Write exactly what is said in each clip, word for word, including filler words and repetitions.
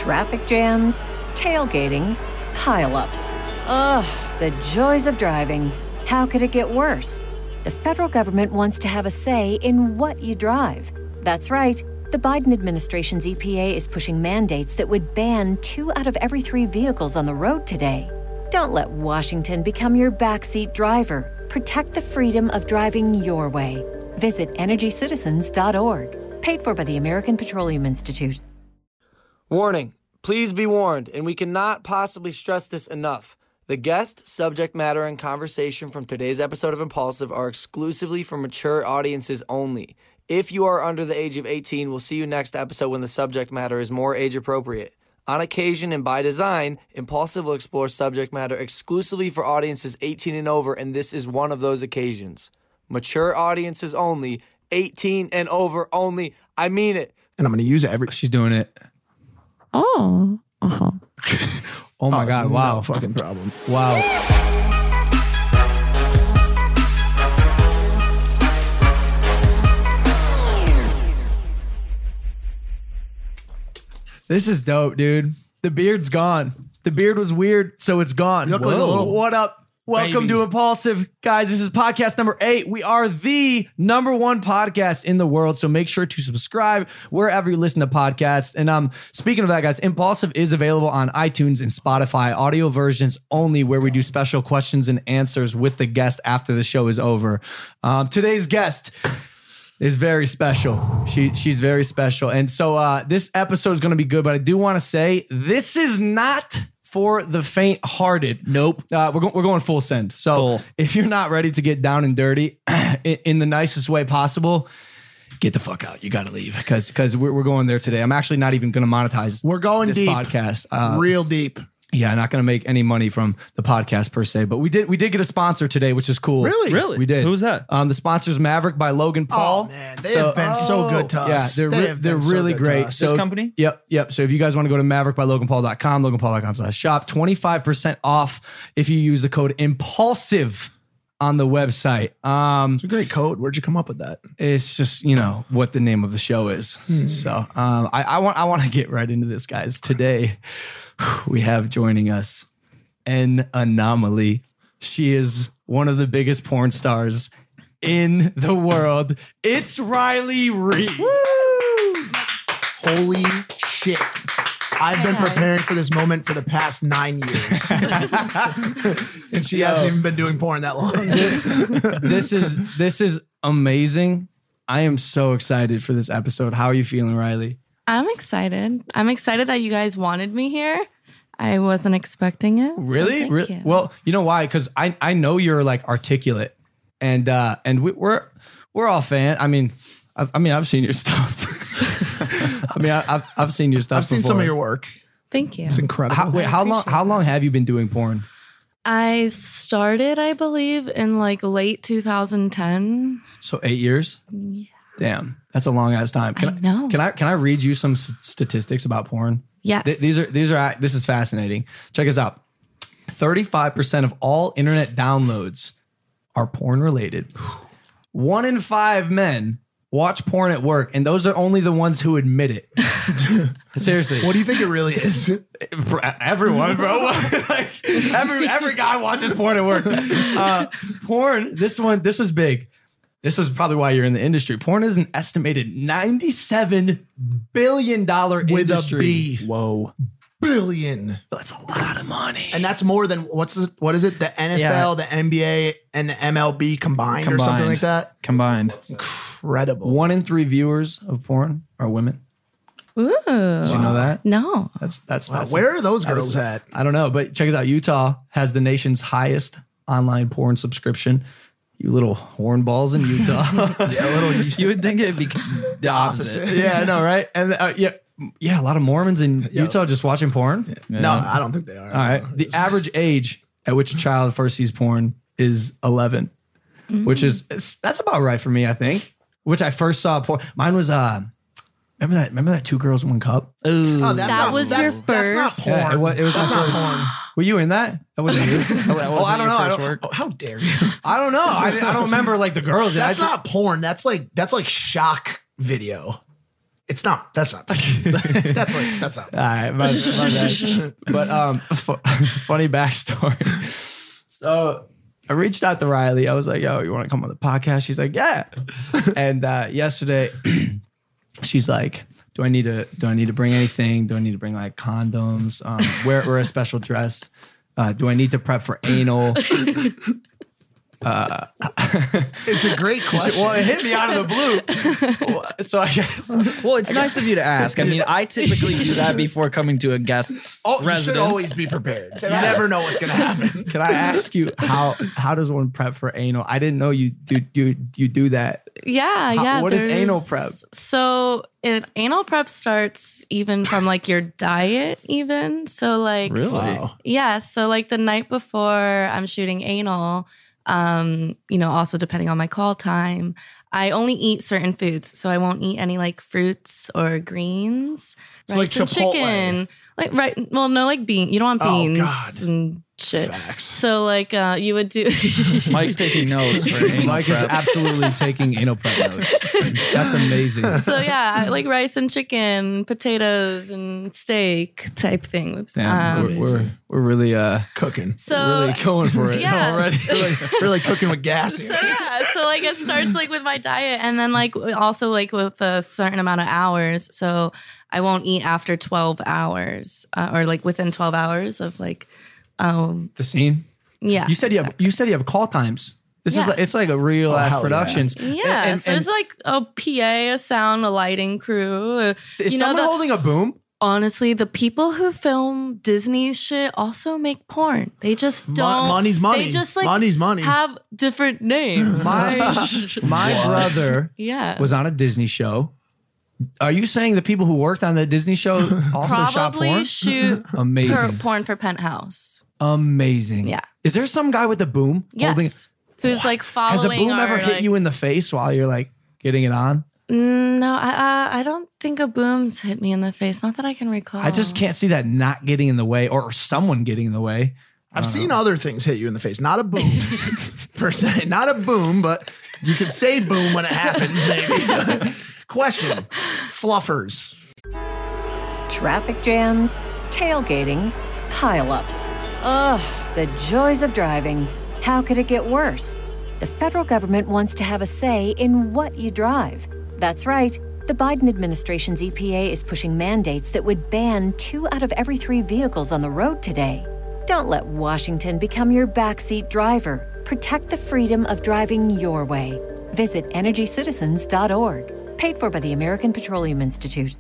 Traffic jams, tailgating, pile-ups. Ugh, the joys of driving. How could it get worse? The federal government wants to have a say in what you drive. That's right. The Biden administration's E P A is pushing mandates that would ban two out of every three vehicles on the road today. Don't let Washington become your backseat driver. Protect the freedom of driving your way. Visit energy citizens dot org. Paid for by the American Petroleum Institute. Warning. Please be warned, and we cannot possibly stress this enough. The guest, subject matter, and conversation from today's episode of Impulsive are exclusively for mature audiences only. If you are under the age of eighteen, we'll see you next episode when the subject matter is more age appropriate. On occasion and by design, Impulsive will explore subject matter exclusively for audiences eighteen and over, and this is one of those occasions. Mature audiences only, eighteen and over only. I mean it. And I'm going to use it every... She's doing it. Oh. Uh-huh. Oh my Oh, God, it's wow. no fucking problem. Wow. This is dope, dude. The beard's gone. The beard was weird, so it's gone. You look like a little- What up? Welcome baby. to Impulsive. Guys, this is podcast number eight. We are the number one podcast in the world, so make sure to subscribe wherever you listen to podcasts. And um, speaking of that, guys, Impulsive is available on iTunes and Spotify, audio versions only, where we do special questions and answers with the guest after the show is over. Um, today's guest is very special. She she's very special. And so uh, this episode is going to be good, but I do want to say this is not for the faint-hearted. Nope. Uh, we're, go- we're going full send. So Full. if you're not ready to get down and dirty in, in the nicest way possible, get the fuck out. You got to leave because because we're, we're going there today. I'm actually not even going to monetize We're going this deep. podcast. Uh, Real deep. yeah, not going to make any money from the podcast per se, but we did we did get a sponsor today, which is cool. Really? Really? We did. Who was that? Um, the sponsor's Maverick by Logan Paul. Oh, man. They So- have been so good to Yeah, us. they're They re- have they're been so really good to great. us. So, This company? Yep, yep. So if you guys want to go to maverick by logan paul dot com, logan paul dot com slash shop, twenty-five percent off if you use the code IMPULSIVE on the website. Um, It's a great code. Where'd you come up with that? it's just, you know, what the name of the show is. So um, I, I want I want to get right into this, guys. Today we have joining us an anomaly. She is one of the biggest porn stars in the world. It's Riley Reid. Holy shit. I've been guys. preparing for this moment for the past nine years. And she hasn't even been doing porn that long. This is this is amazing. I am so excited for this episode. How are you feeling, Riley? I'm excited. I'm excited that you guys wanted me here. I wasn't expecting it. so Really? thank Re- you. Well, you know why? Because I, I know you're like articulate, and uh, and we, we're we're all fan. I mean, I, I mean, I've seen your stuff. I mean, I, I've I've seen your stuff. I've seen before. some of your work. Thank you. It's incredible. How, wait, I how long? appreciate How long have you been doing porn? I started, I believe, in like late two thousand ten. So eight years. Yeah. Damn, that's a long ass time. Can I know. Can I can I read you some s- statistics about porn? Yes. Th- these are these are this is fascinating. Check us out. thirty-five percent of all internet downloads are porn related. One in five men watch porn at work, and those are only the ones who admit it. Seriously. What do you think it really is? For everyone, bro. Like, every every guy watches porn at work. Uh, porn, this one, this is big. This is probably why you're in the industry. Porn is an estimated ninety-seven billion dollars With industry. a B. Whoa. Billion. That's a lot of money. And that's more than, what's this, what is it? The N F L, Yeah. the N B A, and the M L B combined, or something Combined. like that? Combined. Incredible. One in three viewers of porn are women. Ooh. Did you know that? No. That's that's, Wow, that's where are those that girls is- at? I don't know, but check us out. Utah has the nation's highest online porn subscription. You little hornballs in Utah. Yeah, a little. You would think it'd be the opposite. opposite. Yeah, I know, right? And uh, yeah, yeah, a lot of Mormons in Utah just watching porn. No, I don't think they are. All right. The average age at which a child first sees porn is eleven, which is it's, that's about right for me, I think. Which I first saw porn. Mine was uh, remember that? Remember that Two Girls One Cup? Ooh. Oh, that's That not, was that's, your That's not first? porn. Yeah, it was- it was that's my not first. porn. Were you in that? That wasn't you. That wasn't oh, I don't your know. I first don't, work? Oh, how dare you? I don't know. I, I don't remember like the girls. That's I just- not porn. That's like that's like shock video. It's not. That's not. That's like. That's not. All right, my, my bad. But um, fu- funny backstory. So I reached out to Riley. I was like, "Yo, you want to come on the podcast?" She's like, "Yeah." And uh, yesterday, she's like, "Do I need to? Do I need to bring anything? Do I need to bring like condoms? Um, wear wear a special dress? Uh, do I need to prep for anal?" Uh, It's a great question. well, it hit me out of the blue. So I guess. Well, it's nice of you to ask. I mean, I typically do that before coming to a guest's Oh, you residence. should always be prepared. You never know what's going to happen. Can I ask you how how does one prep for anal? I didn't know you do you you do that. Yeah, How- yeah. what is there's- anal prep? So it, anal prep starts even from like your diet, even. So like, Really? Wow. yeah. So like the night before I'm shooting anal, um, you know, also depending on my call time, I only eat certain foods. So I won't eat any like fruits or greens, So, like rice and Chipotle. chicken. Like right, well, no, like bean. You don't want Oh, beans God. and shit. Facts. So like, uh, you would do. Mike's taking notes for anal Mike is prep. absolutely taking anal prep notes. That's amazing. So yeah, I like rice and chicken, potatoes and steak type thing. Damn, Um, we're, we're we're really uh Cooking. so really going for it yeah. already. really, really cooking with gas here. So yeah, so like it starts like with my diet, and then like also like with a certain amount of hours. So I won't eat after twelve hours, uh, or like within twelve hours of like, um, The scene. yeah. You said you have you said you have call times. This Yeah. is like, it's like a real Oh, ass hell yeah. productions. Yeah, And- so and- there's like a P A, a sound, a lighting crew. uh, is you know, someone the- holding a boom? honestly, the people who film Disney shit also make porn. They just don't. money's money. They just like Money's money. have different names. My my brother yeah, was on a Disney show. Are you saying the people who worked on that Disney show also shot probably porn? shoot Amazing. per- porn for Penthouse. Amazing. Yeah. Is there some guy with the boom Yes, holding? who's like following. Has a boom ever our, hit like- you in the face while you're like getting it on? No, I uh, I don't think a boom's hit me in the face. Not that I can recall. I just can't see that not getting in the way or someone getting in the way. I've seen other things hit you in the face. Not a boom, per se. Not a boom, but you could say boom when it happens, maybe. Question. Fluffers. Traffic jams, tailgating, pileups. Ugh, the joys of driving. How could it get worse? The federal government wants to have a say in what you drive. That's right. The Biden administration's E P A is pushing mandates that would ban two out of every three vehicles on the road today. Don't let Washington become your backseat driver. Protect the freedom of driving your way. Visit energy citizens dot org. Paid for by the American Petroleum Institute.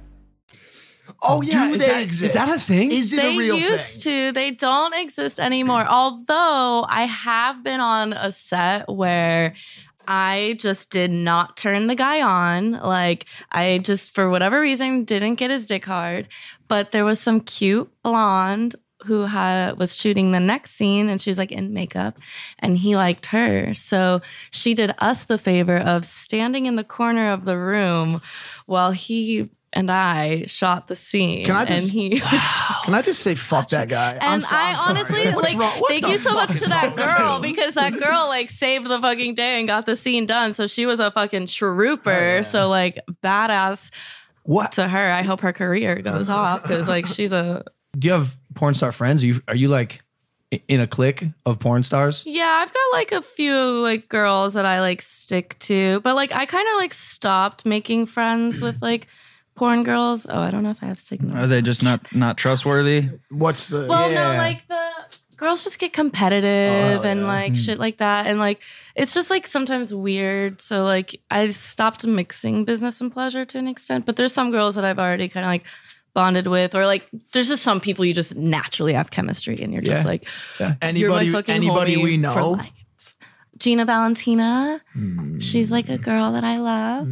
Oh, yeah. Do is they that, exist? Is that a thing? Is it They a real used thing? to. They don't exist anymore. Although I have been on a set where I just did not turn the guy on. Like I just, for whatever reason, didn't get his dick hard. But there was some cute blonde who had was shooting the next scene, and she was like in makeup, and he liked her. So she did us the favor of standing in the corner of the room while he and I shot the scene. Can I just- and he Can I just say fuck that guy? I'm and so, I I'm sorry. honestly What's like wrong? What thank the you so fuck much is to that wrong with girl you? because that girl like saved the fucking day and got the scene done. So she was a fucking trooper. So like badass What? to her. I hope her career goes off because like she's a Do you have porn star friends? Are you are you like i- in a clique of porn stars? yeah. I've got like a few like girls that I like stick to, but like I kind of like stopped making friends with like porn girls. Oh, I don't know if I have signals. Are they just not not trustworthy? What's the. Well, Yeah. no, like the girls just get competitive Oh, and yeah. like shit like that. And like, it's just like sometimes weird. So like, I stopped mixing business and pleasure to an extent. But there's some girls that I've already kind of like bonded with, or like, there's just some people you just naturally have chemistry and you're just Yeah. like, Anybody, you're my fucking anybody homie we for know? life. Gina Valentina. Hmm. She's like a girl that I love.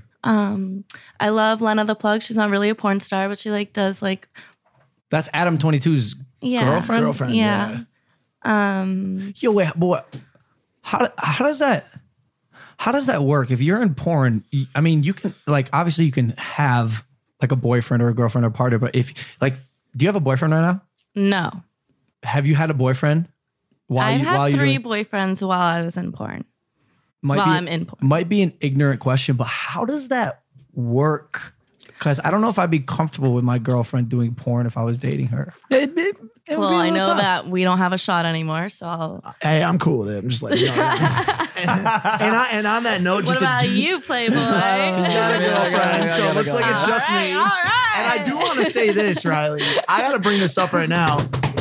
Um, I love Lena the Plug. She's not really a porn star, but she like does like That's Adam twenty-two's yeah, girlfriend. Girlfriend, yeah. yeah. Um, Yo, wait, but what? How how does that how does that work? If you're in porn, y- I mean, you can like obviously you can have like a boyfriend or a girlfriend or partner, but if like, do you have a boyfriend right now? no. Have you had a boyfriend while I've you had while you're three doing, boyfriends while I was in porn. might while be, I'm in porn. might be an ignorant question, but how does that work? Because I don't know if I'd be comfortable with my girlfriend doing porn if I was dating her. It, it, it would Well, be a I little know tough. that we don't have a shot anymore, so I'll. Hey, I'm cool with it. I'm just like, you know, and, and, I, and on that note, What just about to, you, Playboy? He's got a girlfriend, so it looks like it's All just right, me. all right. And I do want to say this, Riley. I got to bring this up right now.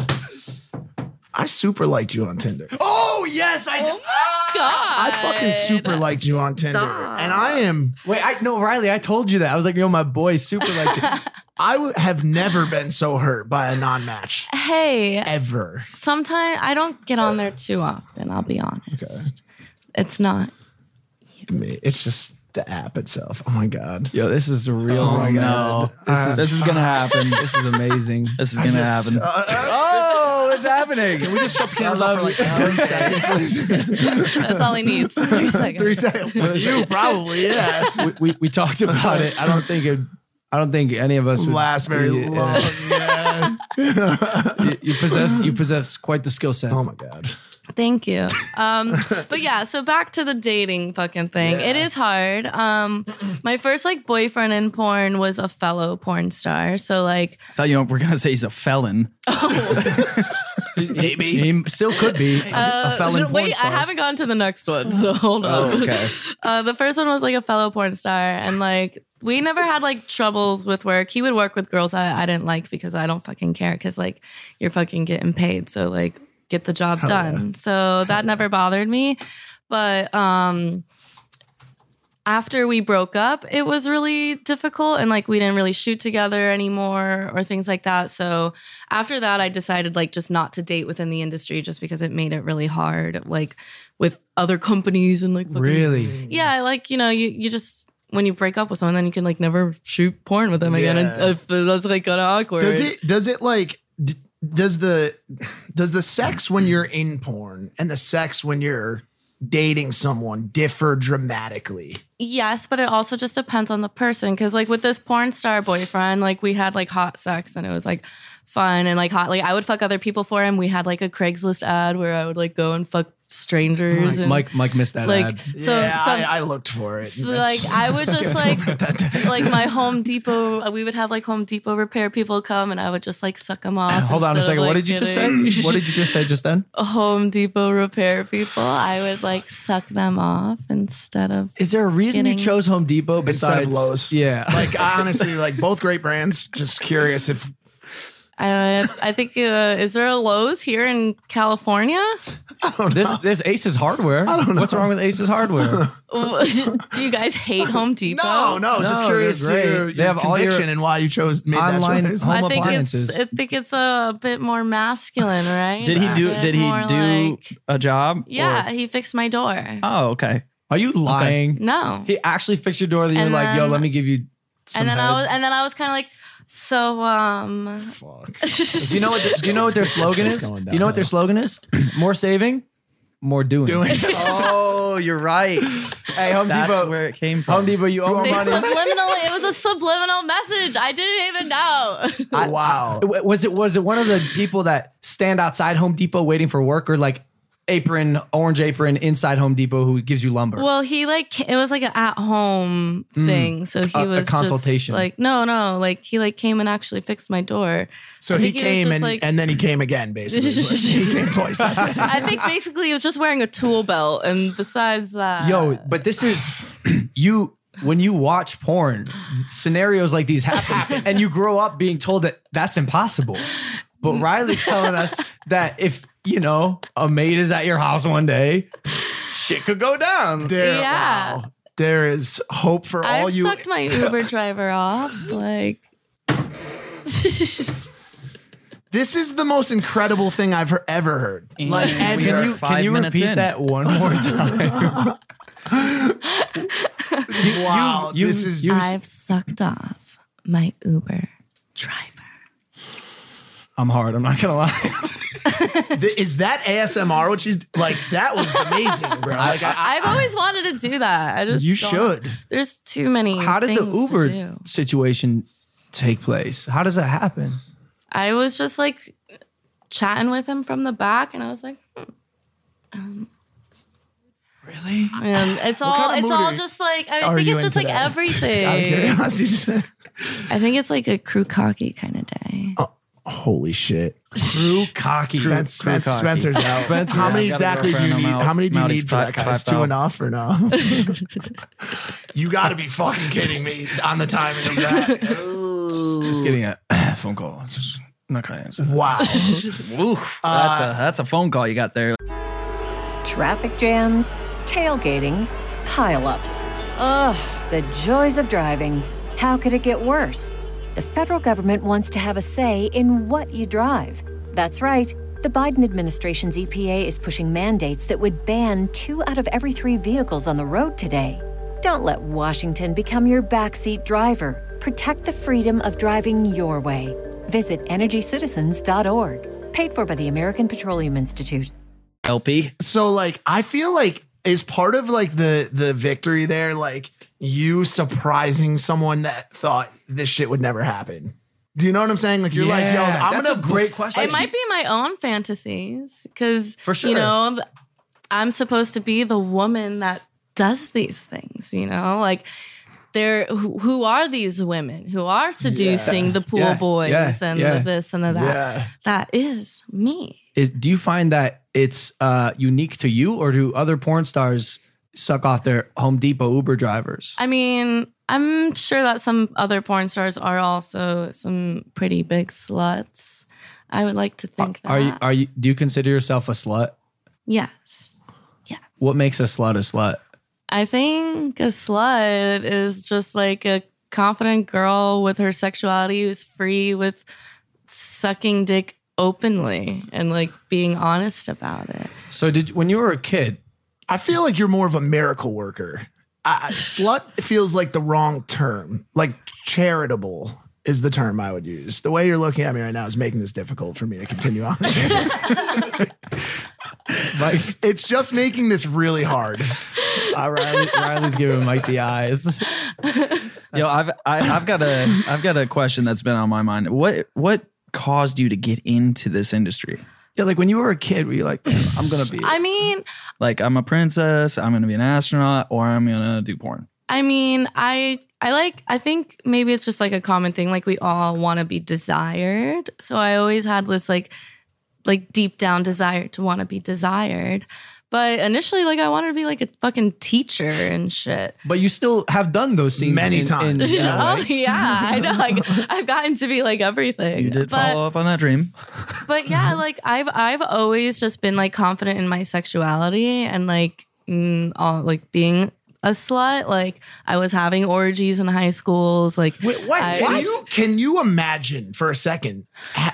I super liked you on Tinder. Oh, yes, I did. God. I fucking super liked you on Tinder. Stop. And I am, Wait, I no, Riley, I told you that. I was like, yo, my boy super like it. I w- have never been so hurt by a non-match. Hey, Ever. sometimes I don't get on there too often, I'll be honest. It's not. Me. It's just the app itself. Oh my God. Yo, this is a real. Oh my No, God. this is this is gonna happen. This is amazing. This is gonna happen. Uh, uh, Oh, what's happening? Can we just shut the cameras I off for love like thirty seconds? please? That's all he needs. Three seconds. Three seconds. With you, probably, yeah. we, we we talked about it. I don't think it. I don't think any of us would Last very yeah, long. Yeah. You, you possess you possess quite the skill set. Oh my God. Thank you. Um, but yeah, so back to the dating fucking thing. Yeah. It is hard. Um, my first like boyfriend in porn was a fellow porn star. So like, I thought you know we're gonna say he's a felon. Maybe he still could be a, uh, a felon porn wait, star. I haven't gone to the next one, so hold on. Oh, okay. Uh, the first one was like a fellow porn star, and like we never had like troubles with work. He would work with girls I, I didn't like because I don't fucking care because like you're fucking getting paid, so like get the job done. So that never bothered me. But um, after we broke up, it was really difficult, and like we didn't really shoot together anymore or things like that. So after that, I decided like just not to date within the industry just because it made it really hard, like with other companies and like fucking, Really? yeah, like you know, you you just when you break up with someone, then you can like never shoot porn with them again, Yeah. and if that's like kind of awkward. Does it, does it like, d- does the, does the sex when you're in porn and the sex when you're dating someone differ dramatically? Yes, but it also just depends on the person. Cause like with this porn star boyfriend, like we had like hot sex and it was like fun and like hot. Like I would fuck other people for him. We had like a Craigslist ad where I would like go and fuck strangers. and Mike Mike missed that like ad. so, yeah, some, I, I looked for it. so like I would just like like my Home Depot. We would have like Home Depot repair people come, and I would just like suck them off. Hold on a instead second. of, What like, did you just getting- say? What did you just say just then? Home Depot repair people. I would like suck them off instead of. Is there a reason you Getting- chose Home Depot Instead besides of Lowe's. Yeah. Like I honestly, like both great brands. Just curious if I, I think uh, is there a Lowe's here in California? There's, there's Aces Hardware. I don't know. What's wrong with Aces Hardware? Do you guys hate Home Depot? no, no, No, just curious they're to your, great. They your have all your conviction and why you chose made online that choice. home I think appliances. it's I think it's a bit more masculine, right? Did he do? A bit Did he more do like- a job? yeah, or- he fixed my door. Oh, okay. Are you lying? No. He actually fixed your door. Then you're And like, yo, then- let me give you some and then I head. was and then I was kind of like, so um Do you know what? Do you know what their slogan It's is? going Do you know what their slogan is? More saving, more doing. Oh, you're right. Hey, Home That's Depot. where it came from. Home Depot, you owe more they money. subliminally it was a subliminal message. I didn't even know. Wow. W- Was it was it one of the people that stand outside Home Depot waiting for work, or like apron, orange apron inside Home Depot who gives you lumber? Well, he like it was like an at home thing, so he A- a was consultation. Just like no, no, like he like came and actually fixed my door. So I he think was came just, and, like- and then he came again, basically. He came twice that day. I think basically he was just wearing a tool belt, and besides that, Yo, but this is you when you watch porn, scenarios like these happen, and you grow up being told that that's impossible. But Riley's telling us that if you know a maid is at your house one day, shit could go down. There, Yeah. wow. There is hope for all I've you. sucked my Uber driver off. Like, This is the most incredible thing I've he- ever heard. Like, And we can are you five can you minutes repeat in. that one more time? Wow, you- this is. you- I've sucked off my Uber driver. I'm hard. I'm not gonna lie. th- is that A S M R? What she's like? That was amazing, bro. Like, I, I've always wanted to do that. I just you don't- should. There's too many. How did the things to Uber do. situation take place? How does that happen? I was just like chatting with him from the back, and I was like, hmm. Really? And it's all kind of it's mood all are- just like I are think you it's just into like that? everything. Out of curiosity. I think it's like a crew cocky kind of day. Oh, holy shit. Crew cocky. Spen- Spen- cocky. Spencer's out. Spencer, how many yeah, got a exactly do you girlfriend, need? I'm out. How many do you I'm out need at for that, five- guys? five Two thou. enough or no? You got to be fucking kidding me on the timing of that. Just getting a phone call. Just I'm not gonna answer. Wow. Oof, that's a that's a phone call you got there. Traffic jams, tailgating, pileups. Ugh, the joys of driving. How could it get worse? The federal government wants to have a say in what you drive. That's right. The Biden administration's E P A is pushing mandates that would ban two out of every three vehicles on the road today. Don't let Washington become your backseat driver. Protect the freedom of driving your way. Visit energy citizens dot org. Paid for by the American Petroleum Institute. L P. So like, I feel like is part of like the the victory there, like you surprising someone that thought this shit would never happen. Do you know what I'm saying? Like you're like, yo, Yeah, I'm that's gonna a great question. It might be my own fantasies because, For sure. you know, I'm supposed to be the woman that does these things, you know, like they're who, who are these women who are seducing Yeah. the pool Yeah. boys Yeah. and Yeah. the this and the that. Yeah. That is me. Is do you find that it's uh, unique to you, or do other porn stars suck off their Home Depot Uber drivers? I mean, I'm sure that some other porn stars are also some pretty big sluts. I would like to think that. Are you? Are you? Do you consider yourself a slut? Yes. Yeah. What makes a slut a slut? I think a slut is just like a confident girl with her sexuality who's free with sucking dick openly and like being honest about it. So did when you were a kid? I feel like you're more of a miracle worker. I, I- slut feels like the wrong term. Like charitable is the term I would use. The way you're looking at me right now is making this difficult for me to continue on. It's, it's just making this really hard. Uh, Riley, Riley's giving Mike the eyes. Yo, I've I, I've got a I've got a question that's been on my mind. What what caused you to get into this industry? Yeah, like when you were a kid, were you like, "Damn, I'm gonna be? I mean, Like, I'm a princess, I'm gonna be an astronaut, or I'm gonna do porn. I mean, I I like I think maybe it's just like a common thing like we all want to be desired. So I always had this like like deep down desire to want to be desired. But initially like I wanted to be like a fucking teacher and shit. But you still have done those scenes Many in- times. in- in a Oh way. yeah, I know. Like I've gotten to be like everything. You did but, follow up on that dream. But yeah, like I've I've always just been like confident in my sexuality and like mm, all, like being a slut. Like I was having orgies in high schools. Like Wait, what? I- Can you can you imagine for a second ha-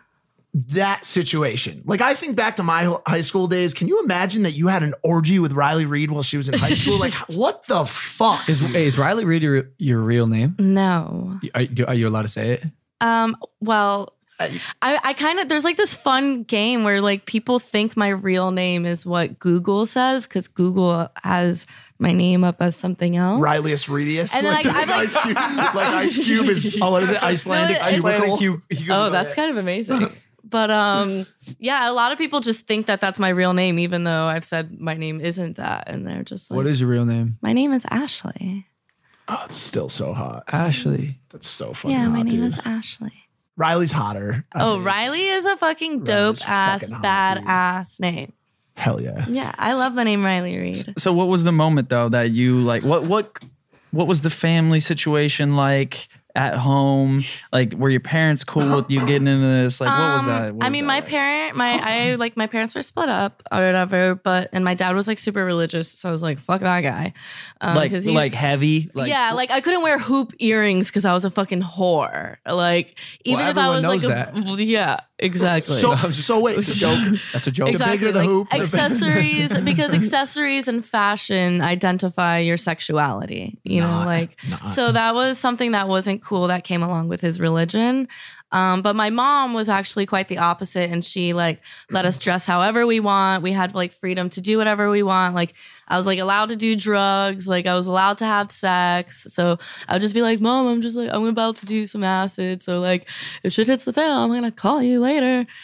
that situation? Like I think back to my ho- high school days. Can you imagine that you had an orgy with Riley Reid while she was in high school? Like what the fuck? Is, hey, is Riley Reid your, your real name? No. Are, do- are you allowed to say it? Um. Well, I I kind of there's like this fun game where like people think my real name is what Google says because Google has my name up as something else. Rileyus Reedius? And then like, I- I like- Ice Cube, like Ice Cube is oh what is it? Icelandic No, it's- cubicle. Oh, that's kind of amazing. But um, yeah, a lot of people just think that that's my real name, even though I've said my name isn't that, and they're just like, What is your real name? my name is Ashley. Oh, it's still so hot. Ashley. That's so fucking Yeah, hot, my name dude. is Ashley. Riley's hotter. I Oh, think. Riley is a fucking dope Riley's ass, fucking hot, dude. badass name. Hell yeah. Yeah, I love the name Riley Reid. So what was the moment though that you like what what what was the family situation like at home? Like were your parents cool with you getting into this? Like what was Um, that? What I was mean, that my like? parent, my I like my parents were split up or whatever, but and my dad was like super religious, so I was like, fuck that guy. Um, like 'cause he- like heavy like yeah, like I couldn't wear hoop earrings because I was a fucking whore. Like even Well, if I was everyone like, knows a, that. yeah, exactly. So so wait. It's a joke. That's a joke. Exactly. bigger the like, hoop, the accessories, because accessories and fashion identify your sexuality. You know, Not, like not. so that was something that wasn't cool that came along with his religion. Um, but my mom was actually quite the opposite, and she like let us dress however we want. We had like freedom to do whatever we want. Like I was like allowed to do drugs. Like I was allowed to have sex. So I would just be like, Mom, I'm just like I'm about to do some acid. So like if shit hits the fan, I'm gonna call you later.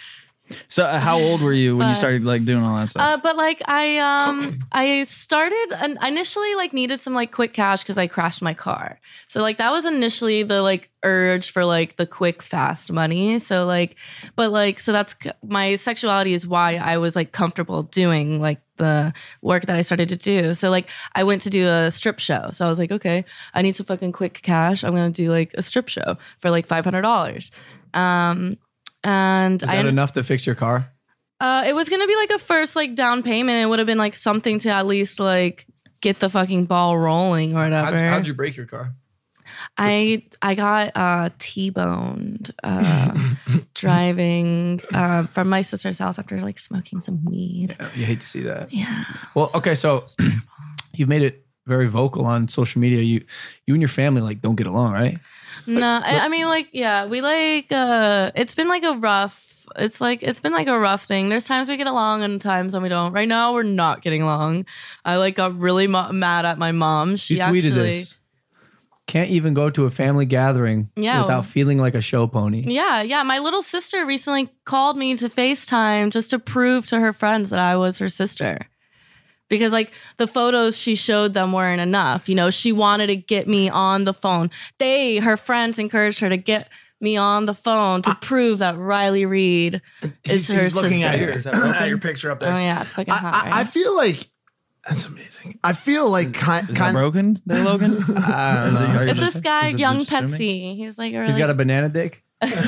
So uh, how old were you when you But- started like doing all that stuff? Uh, but like I um I started and initially like needed some like quick cash because I crashed my car. So like that was initially the like urge for like the quick fast money. So like, but like so that's my sexuality is why I was like comfortable doing like the work that I started to do. So like I went to do a strip show. So I was like, okay, I need some fucking quick cash. I'm gonna do like a strip show for like five hundred dollars. Um. And Is I that enough to fix your car? Uh, it was gonna be like a first like down payment. It would have been like something to at least like get the fucking ball rolling or whatever. How'd, how'd you break your car? I I got uh, T-boned uh, driving uh, from my sister's house after like smoking some weed. Yeah, you hate to see that. Yeah. Well, okay, so you've made it very vocal on social media. You you and your family like don't get along, right? No, I, I mean like yeah, we like uh, it's been like a rough. It's like it's been like a rough thing. There's times we get along and times when we don't. Right now we're not getting along. I like got really mo- mad at my mom. She You tweeted actually. this. Can't even go to a family gathering Yeah. without feeling like a show pony. Yeah, yeah. My little sister recently called me to FaceTime just to prove to her friends that I was her sister. Because like the photos she showed them weren't enough. You know, she wanted to get me on the phone. They, her friends, encouraged her to get me on the phone to prove that Riley Reed is He's, her he's looking sister. at your, Is that at your picture up there. Oh yeah, it's fucking I, hot. I, right? I feel like that's amazing. I feel like kind Is that kind broken there, Logan? I don't Is it- know. are you it's just- this guy, is it Young just assuming? Petsy. He's like a really He's got a banana dick.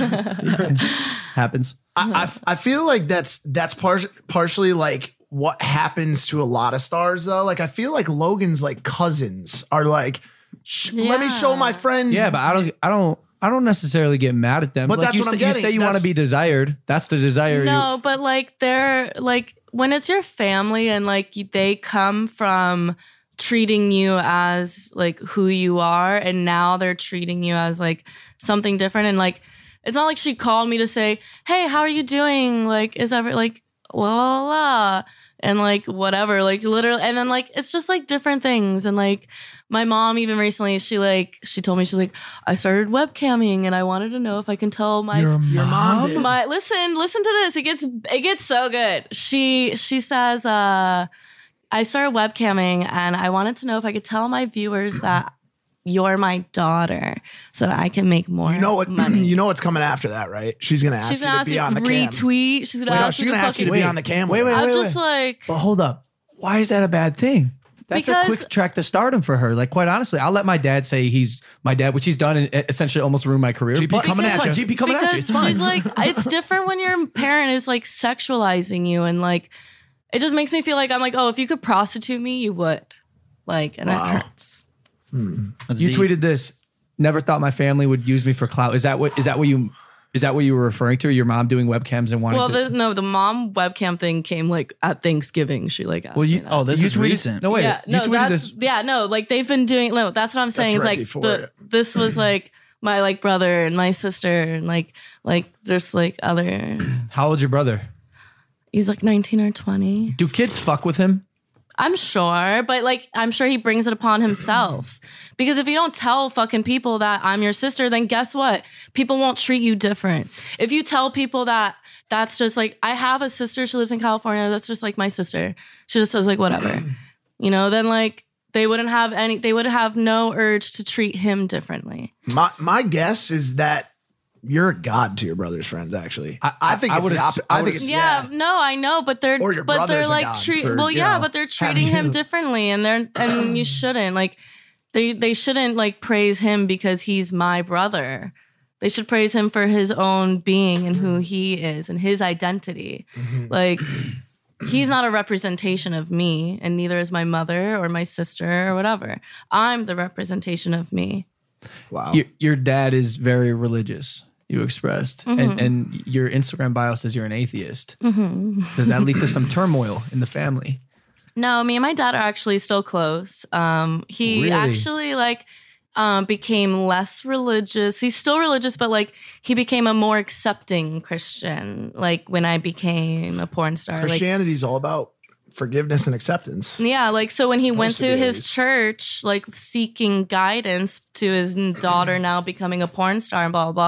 Happens. I, I, I feel like that's that's par- partially like what happens to a lot of stars though. Like I feel like Logan's like cousins are like, Sh- let me show my friends. Yeah, but I don't I don't I don't necessarily get mad at them. But like that's you what I'm say, you getting. say you want to That's- be desired. That's the desire. No, but like they're like when it's your family and like you, they come from treating you as like who you are and now they're treating you as like something different and like it's not like she called me to say, "Hey, how are you doing? Like is ever like la la la," and like whatever, like literally and then like it's just like different things and like my mom even recently she like she told me she's like I started webcamming and I wanted to know if I can tell my Your mom did. my listen, listen to this. It gets it gets so good. She she says, uh, I started webcamming and I wanted to know if I could tell my viewers that you're my daughter so that I can make more You know what? money. You know what's coming after that, right? She's gonna ask She's you gonna to ask be you on the cam. retweet. She's gonna Wait, no, ask she's you to gonna ask you to fucking- be on the cam. Wait, with wait, her. I'm wait, just wait. like But hold up. Why is that a bad thing? That's a Because- quick track to stardom for her. Like, quite honestly, I'll let my dad say he's my dad, which he's done and essentially almost ruined my career. G P But- coming at Fine, you. G P coming at you. because It's fine. she's like it's different when your parent is like sexualizing you and like it just makes me feel like I'm like, oh, if you could prostitute me, you would. Like, and Wow. it hurts. That's You deep. tweeted this. Never thought my family would use me for clout. Is that what? Is that what you? Is that what you were referring to? Your mom doing webcams and wanting Well, to? the, no, the mom webcam thing came like at Thanksgiving. She like asked well, you. me that. Oh, this you is tweeted- recent. No, wait. yeah, you no, tweeted that's this. yeah, no, like they've been doing. No, that's what I'm saying. It's ready like for the, it. this was like my like brother and my sister and like like there's like other. How old's your brother? He's like nineteen or twenty. Do kids fuck with him? I'm sure, but like I'm sure he brings it upon himself. Because if you don't tell fucking people that I'm your sister, then guess what? People won't treat you different. If you tell people that that's just like I have a sister, she lives in California, that's just like my sister. She just says like whatever. You know, then like they wouldn't have any they would have no urge to treat him differently. My my guess is that you're a god to your brother's friends. Actually, I, I think I it's would've the s- opposite. I I think would've- it's Yeah, yeah. no, I know, but they're Or your but they're brother's a like god treat for, well, you yeah, know, but they're having treating him you. differently, and they're and you shouldn't like they they shouldn't like praise him because he's my brother. They should praise him for his own being and who he is and his identity. Like he's not a representation of me, and neither is my mother or my sister or whatever. I'm the representation of me. Wow. Your, your dad is very religious. You expressed, Mm-hmm. and and your Instagram bio says you're an atheist. Does that lead to some turmoil in the family? No, me and my dad are actually still close. Um, he Really? actually like um, became less religious. He's still religious, but like he became a more accepting Christian. Like when I became a porn star, like Christianity's all about forgiveness and acceptance. yeah, like so when he went Supposed to to be, at his least. church, like seeking guidance to his daughter now becoming a porn star and blah blah blah.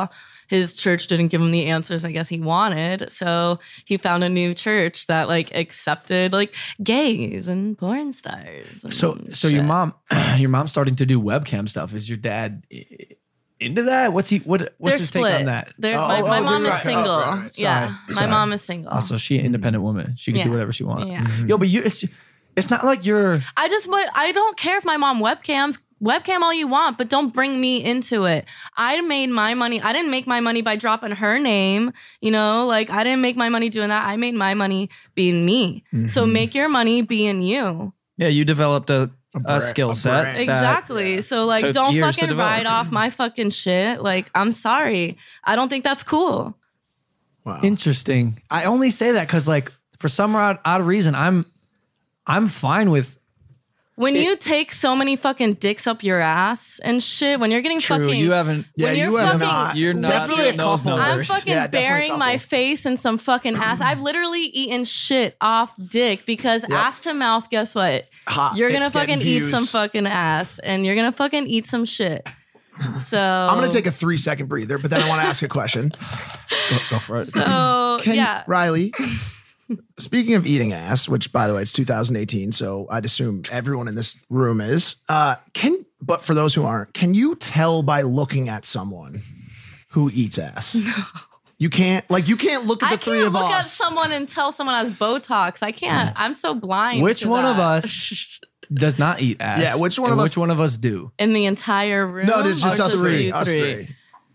his church didn't give him the answers I guess he wanted. So he found a new church that like accepted like gays and porn stars. And So so your shit. mom your mom's starting to do webcam stuff. Is your dad i- into that? What's he what what's They're his split. take on that? They're, Oh, my my oh, mom they're is right. single. Oh, right. Sorry. Yeah, my Sorry. mom is single. Also, she an independent woman. She can Yeah. do whatever she wants. Yeah. Yo, but you it's it's not like you're I just wa- I don't care if my mom webcams. Webcam all you want, but don't bring me into it. I made my money. I didn't make my money by dropping her name. You know, like I didn't make my money doing that. I made my money being me. So make your money being you. Yeah, you developed a, a, bra- skill a set. brand. that- Exactly. So like took don't years to fucking develop. ride off my fucking shit. Like I'm sorry. I don't think that's cool. Wow. interesting. I only say that because like for some odd, odd reason, I'm I'm fine with When you take so many fucking dicks up your ass and shit, when you're getting True, fucking you haven't. Yeah, when you're you have fucking- not. You're not Definitely getting a those couple. numbers. I'm fucking Yeah, definitely a burying my couple. face in some fucking ass. I've literally eaten shit off dick because ass to mouth, guess what? Hot. You're gonna It's getting fucking eat views. some fucking ass and you're gonna fucking eat some shit. So I'm gonna take a three second breather, but then I want to ask a question. go, go for it. So Can yeah. Riley, speaking of eating ass, which by the way, it's two thousand eighteen, so I'd assume everyone in this room is. Uh, can but for those who aren't, can you tell by looking at someone who eats ass? No. You can't like you can't look at the I three can't of look at us. someone and tell someone has Botox. I can't. I'm so blind. Which to one of that. us does not eat ass? Yeah, which one and of us- Which one of us do? in the entire room? No, it's just Or us three. you Us three.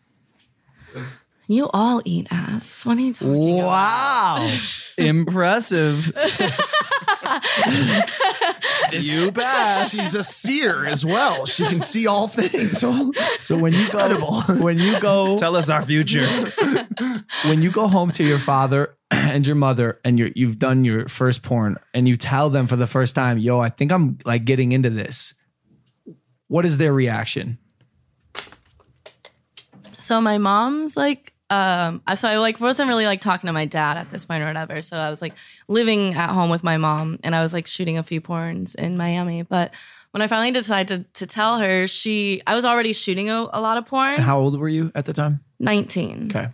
You all eat ass. What are you talking about? Wow. Impressive. you bet. She's a seer as well. She can see all things. So when you go when you go Tell us our futures. when you go home to your father and your mother and you're, you've done your first porn and you tell them for the first time, yo, I think I'm like getting into this. What is their reaction? So my mom's like, um, so I like wasn't really like talking to my dad at this point or whatever. So I was like living at home with my mom and I was like shooting a few porns in Miami. But when I finally decided to, to tell her, she, I was already shooting a, a lot of porn. And how old were you at the time? nineteen. Okay.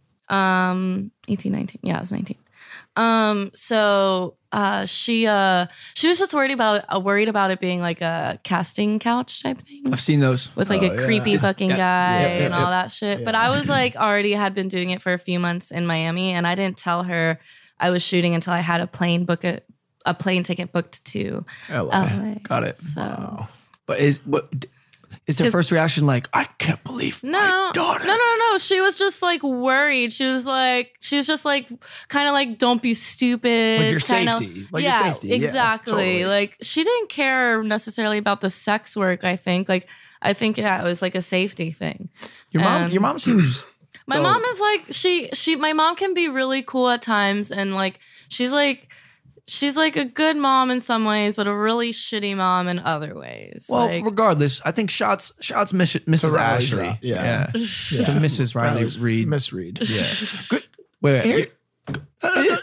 Um, eighteen, nineteen. Yeah, I was nineteen. Um, so uh, she uh, she was just worried about uh, worried about it being like a casting couch type thing I've seen those. with like a creepy fucking guy yeah, yeah, and yeah. all that shit. But I was like already had been doing it for a few months in Miami, and I didn't tell her I was shooting until I had a plane book a, a plane ticket booked to L A. Got it. So But is what is their first reaction like, I can't believe no, my daughter? no, no, no. She was just like worried. She was like, she was just like, kind of like, don't be stupid. Like your kinda- safety. Like your yeah, safety. Yeah, exactly. totally. Like she didn't care necessarily about the sex work. I think, like, I think yeah, it was like a safety thing. Your mom, And- your mom seems My dope. mom is like she she my mom can be really cool at times and like she's like she's like a good mom in some ways but a really shitty mom in other ways. Well, like, regardless, I think shots shots Miss, Missus Riley Ashley. Shot, yeah. To Missus Riley Riley's Reed. Misread. Yeah. Good. Wait, wait. Here- you-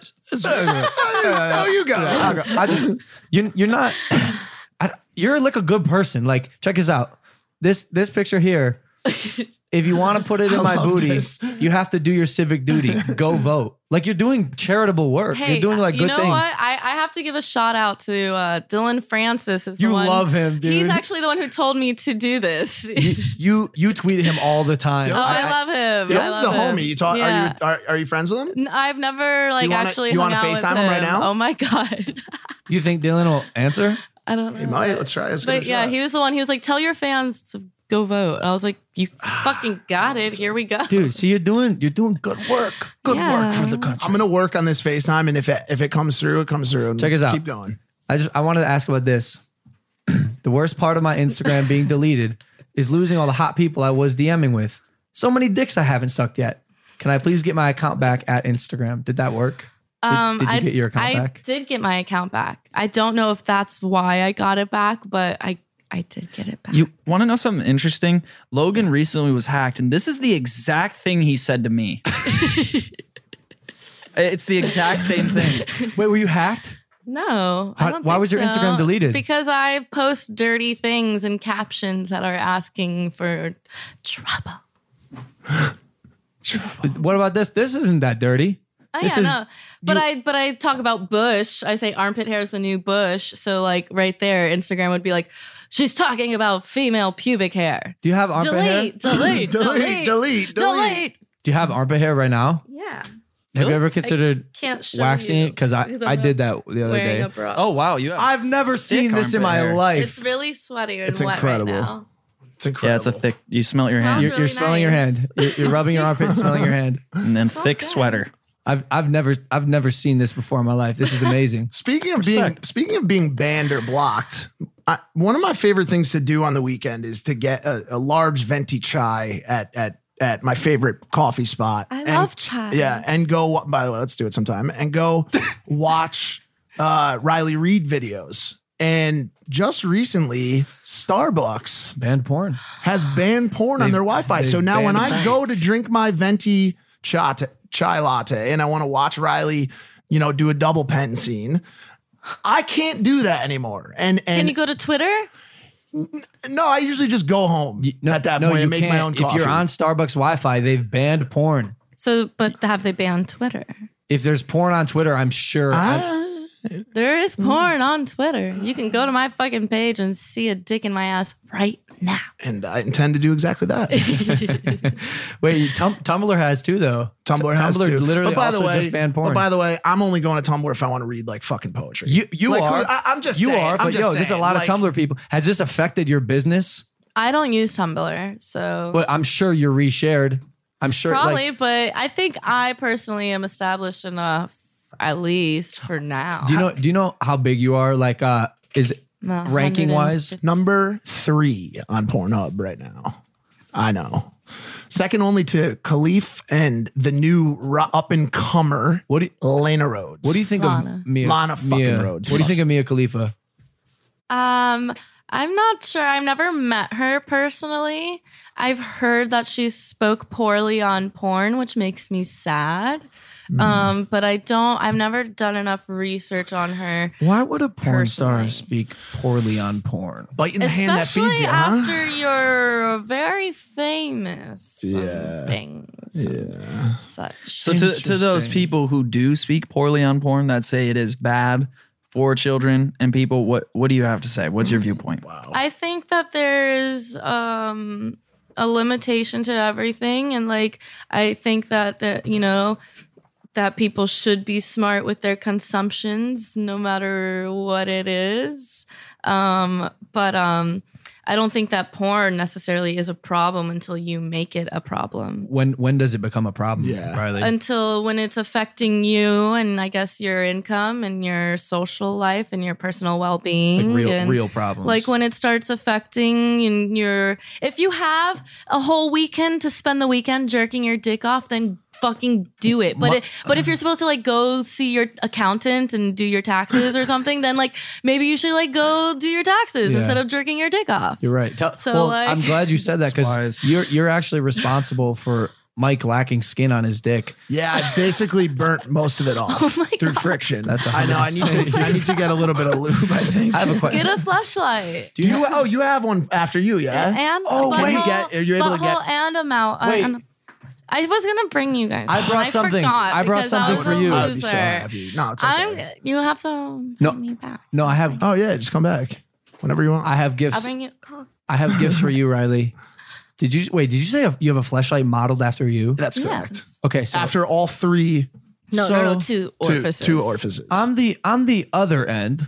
Oh, you go. I just you you're not I, you're like a good person. Like check this out. This this picture here. If you want to put it in I my love booty, this. you have to do your civic duty. Go vote. Like you're doing charitable work. hey, you're doing like you good know things. what? I, I have to give a shout out to uh, Dylan Francis. Is the You one, love him, dude. He's actually the one who told me to do this. You, you you tweet him all the time. oh, I, love him. I Dylan's love the him. homie. You talk. Yeah. Are you are, are you friends with him? N- I've never like you wanna- actually you hung wanna out with FaceTime him right now? Oh my god, You think Dylan will answer? I don't know. He might. Let's try. Let's give it But a yeah, shot. he was the one. He was like, "Tell your fans to go vote." I was like, "You fucking got it. Here we go." Dude, see you're doing you're doing good work. Good work for the Yeah. country. I'm gonna work on this FaceTime, and if it if it comes through, it comes through. And Check us out. Keep going. I just I wanted to ask about this. The worst part of my Instagram being deleted is losing all the hot people I was DMing with. So many dicks I haven't sucked yet. Can I please get my account back at Instagram? Did that work? Did, Um, did you I, get your account I back? did get my account back. I don't know if that's why I got it back, but I I did get it back. You want to know something interesting? Logan recently was hacked, and this is the exact thing he said to me. It's the exact same thing. Wait, were you hacked? no, I How- don't why think was your so. Instagram deleted? Because I post dirty things and captions that are asking for trouble. What about this? This isn't that dirty. Oh, This yeah, is- no. But you- I but I talk about bush. I say armpit hair is the new bush. So like right there, Instagram would be like, she's talking about female pubic hair. Do you have armpit hair? Delete, delete, delete, delete, delete, delete. delete. Do you have armpit hair right now? Yeah. Have you ever considered Can't show waxing you it? Because I, because I'm I not did that the other wearing day. a bra. Oh wow, you have I've never seen this in my armpit hair. life. It's really sweaty and It's wet incredible. right now. It's incredible. yeah, it's a thick. You smell your Smells hand you're really you're smelling your nice. hand. You're, you're rubbing your armpit and smelling your hand. and then thick good. sweater. I've I've never I've never seen this before in my life. This is amazing. Speaking of being speaking of being banned or blocked, I, one of my favorite things to do on the weekend is to get a, a large venti chai at at at my favorite coffee spot. I And- love chai. Yeah, and go. By the way, let's do it sometime. And go watch uh, Riley Reid videos. And just recently, Starbucks Banned porn. has banned porn on They've- their Wi-Fi. So they've now when banned I it. go to drink my venti chai, chai latte and I want to watch Riley, you know, do a double pen scene, I can't do that anymore. And and Can you go to Twitter? no, I usually just go home No, at that no, point you and make my can't. own If coffee. you're on Starbucks Wi-Fi, they've banned porn. So, but have they banned Twitter? If there's porn on Twitter, I'm sure. I- Ah, There is porn on Twitter. You can go to my fucking page and see a dick in my ass right now. and I intend to do exactly that. wait, Tum- Tumblr has too, though. Tumblr T- has Tumblr to. literally but by also the way, just banned porn. But by the way, I'm only going to Tumblr if I want to read like fucking poetry. you you Like, are. I, I'm just you saying, are. I'm But just yo, there's a saying, lot like, of Tumblr people. Has this affected your business? I don't use Tumblr, so Well, I'm sure you're reshared. I'm sure. probably, Like, but I think I personally am established enough, at least for now. do you know? Do you know how big you are? Like, uh, is Uh, ranking wise? one hundred fifty. Number three on Pornhub right now. I know. Second only to Khalif and the new ru- up and comer. What do you, Lana Rhodes. What do you think Lana. of Mia? Lana fucking Mia? Rhodes. What do you think of Mia Khalifa? Um, I'm not sure. I've never met her personally. I've heard that she spoke poorly on porn, which makes me sad. Mm. Um, but I don't. I've never done enough research on her. Why would a porn star Personally. speak poorly on porn? Biting the hand that Especially feeds you, huh? after you're very famous. on Yeah. Things. Yeah. Such. So to, to those Interesting. people who do speak poorly on porn that say it is bad for children and people, what what do you have to say? What's your viewpoint? Wow. I think that there is um, a limitation to everything, and like I think that that you know that people should be smart with their consumptions, no matter what it is. Um, but um, I don't think that porn necessarily is a problem until you make it a problem. When when does it become a problem? Yeah. Riley. Until when it's affecting you and I guess your income and your social life and your personal well-being. Like real and real problems. Like when it starts affecting and your if you have a whole weekend to spend the weekend jerking your dick off, then fucking do it. But it, but if you're supposed to like go see your accountant and do your taxes or something, then like maybe you should like go do your taxes Yeah. instead of jerking your dick off. You're right. Tell, So, well, like- I'm glad you said that because wise. you're you're actually responsible for Mike lacking skin on his dick. Yeah, I basically burnt most of it off Oh my through God. friction. That's I know. I need to. I need to get a little bit of lube. I think. I have a question. Get a fleshlight. Do you? Oh, you have one after you, yeah. And Oh, a wait, butthole- get- are you able to get- butthole and a mouth. uh, Wait. and a- I was gonna bring you guys. I brought and something. forgot I brought because something was for a you. I'd be so loser. happy. No, it's okay. I'm. You have to No. bring me back. No, I have Oh yeah, just come back whenever you want. I have I'll gifts. bring you. oh, I have gifts for you, Riley. Did you wait? Did you say you have a fleshlight modeled after you? That's correct. Yes. Okay, so After all three, No, So- no, no. Two two, orifices. two orifices. on the on the other end,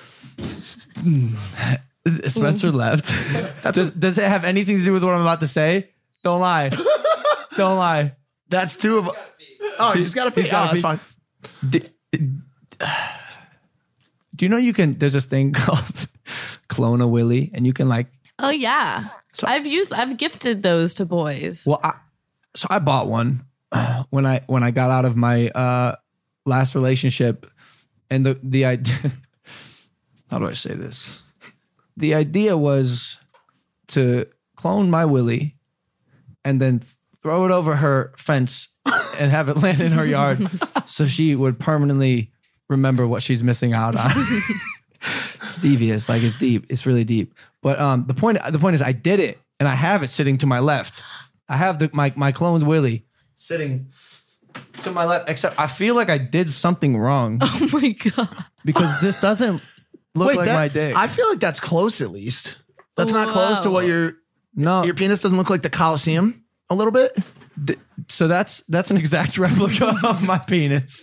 Spencer left. does, does it have anything to do with what I'm about to say? Don't lie. Don't lie. That's two of. Oh, you just gotta pee. He's gotta Oh, that's pee. fine. D- Do you know you can? There's this thing called Clone a Willy, and you can like. Oh yeah. I've used. I've gifted those to boys. Well, I, so I bought one uh, when I when I got out of my uh, last relationship, and the the idea. How do I say this? The idea was to clone my Willy, and then throw it over her fence and have it land in her yard, so she would permanently remember what she's missing out on. It's devious, like it's deep. It's really deep. But um, the point the point is, I did it, and I have it sitting to my left. I have the my my cloned Willy sitting to my left. Except I feel like I did something wrong Oh my god. because this doesn't look Wait, like that- my dick. I feel like that's close at least. That's not close to what Whoa. your no, your penis doesn't look like the Coliseum a little bit. so that's that's an exact replica of my penis.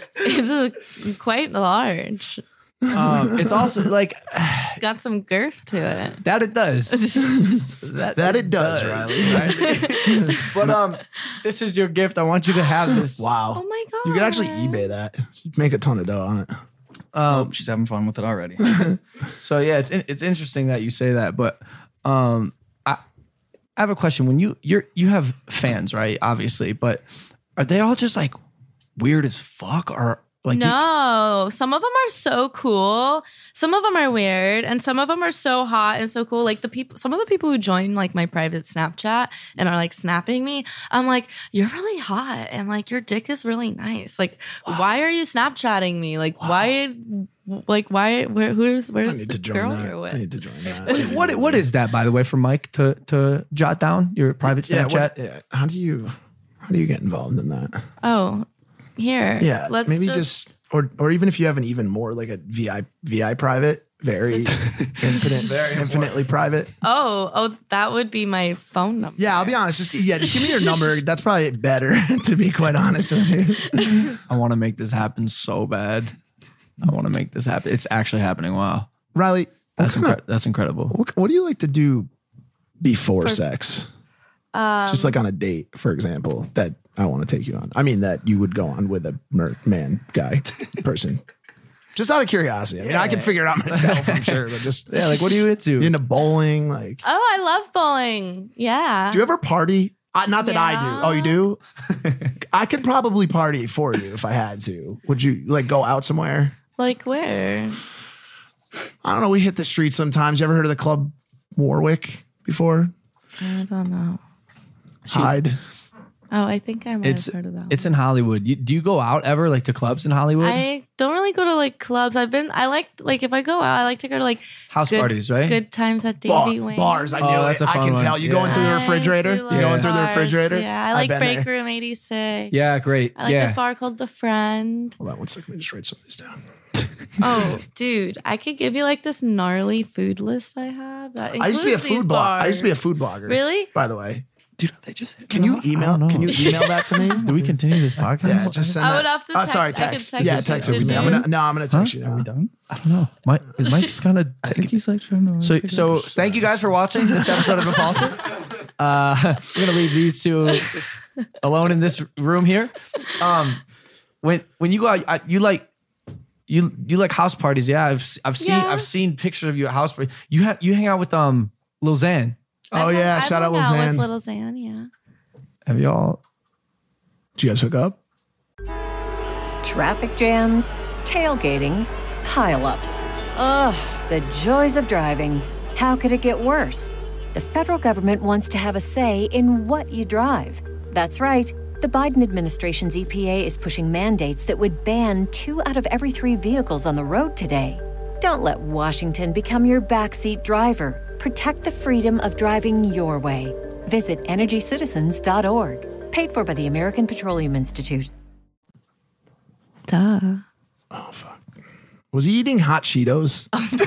It's a, quite large. Um, it's also like It's got some girth to it. that. It does. that, That it does, Riley. But um, this is your gift. I want you to have this. Wow. Oh my god. You could actually eBay that. Make a ton of dough on it. Oh, she's having fun with it already. So yeah, it's it's interesting that you say that, but um, I I have a question. When you you're you have fans, right? Obviously, but are they all just like weird as fuck, or like do- No, some of them are so cool. Some of them are weird, and some of them are so hot and so cool. Like the people, some of the people who join like my private Snapchat and are like snapping me, I'm like, you're really hot, and like your dick is really nice. Like, why are you Snapchatting me? Like, why? Like, why? Where? Who's? I Where's need the to join girl that. you're with? I need to join that. Wait, what what is that, by the way, for Mike to to jot down your private Yeah, Snapchat? what, yeah. How do you how do you get involved in that? Oh, here. Yeah, Let's maybe just, or or even if you have an even more like a V I V I private, very infinite, very infinitely private. Oh, oh, that would be my phone number. Yeah, I'll be honest. Just yeah, just give me your number. That's probably better, to be quite honest with you. I want to make this happen so bad. I want to make this happen. It's actually happening. Wow, Riley, what, that's kind of- incre- that's incredible. what, what do you like to do before sex? Um, Just like on a date, for example, that I want to take you on. I mean, that you would go on with a mer- man, guy, person. Just out of curiosity. I mean, I can figure it out myself, I'm sure, but just Yeah, like what are you into? you into bowling? Like, Oh, I love bowling. Yeah. do you ever party? Uh, not that I do. Yeah. Oh, you do? I could probably party for you if I had to. Would you like go out somewhere? Like where? I don't know. We hit the streets sometimes. You ever heard of the club Warwick before? I don't know. Hyde. Oh, I think I might it's have heard of that. it's in Hollywood. You, do you go out ever like to clubs in Hollywood? I don't really go to like clubs. I've been. I like like if I go out, I like to go to like House good- parties, right? Good times at Bar- Davy Wayne. bars. I Oh, knew that's it. a I fun can one. tell. You Yeah. going through the I refrigerator? do You love going through the bars. refrigerator? Yeah, I I've like been Break there. Room eighty-six. Yeah, great. I like yeah. this bar called The Friend. Hold on one second. Let me just write some of these down. Oh, dude, I could give you like this gnarly food list I have. That I used to be a includes these food blogger. I used to be a bars. food blogger. Really? By the way, Dude, they just hit can you I email? don't know. Can you email that to me? Do we continue this podcast? Yeah, just send I that. would have to Oh, text- sorry, I can text. text yeah, it text to it to me. you. I'm gonna. No, I'm gonna text you Are we now. done? I don't know. Mike, Mike's gonna I take think he's like trying to. So, so thank you guys for watching this episode of Impulsive. Uh, we're gonna leave these two alone in this room here. Um, when when you go out, I, you like you you like house parties? Yeah, I've I've seen Yeah. I've seen pictures of you at house parties. You have you hang out with um Lil Xan. Oh I've yeah, hung- shout out I've hung Lil with Xan. Little Xan, yeah. Have y'all? Did you guys hook up? Traffic jams, tailgating, pileups. Ugh, the joys of driving. How could it get worse? The federal government wants to have a say in what you drive. That's right. The Biden administration's E P A is pushing mandates that would ban two out of every three vehicles on the road today. Don't let Washington become your backseat driver. Protect the freedom of driving your way. Visit energy citizens dot org. Paid for by the American Petroleum Institute. Duh. Was he eating hot Cheetos?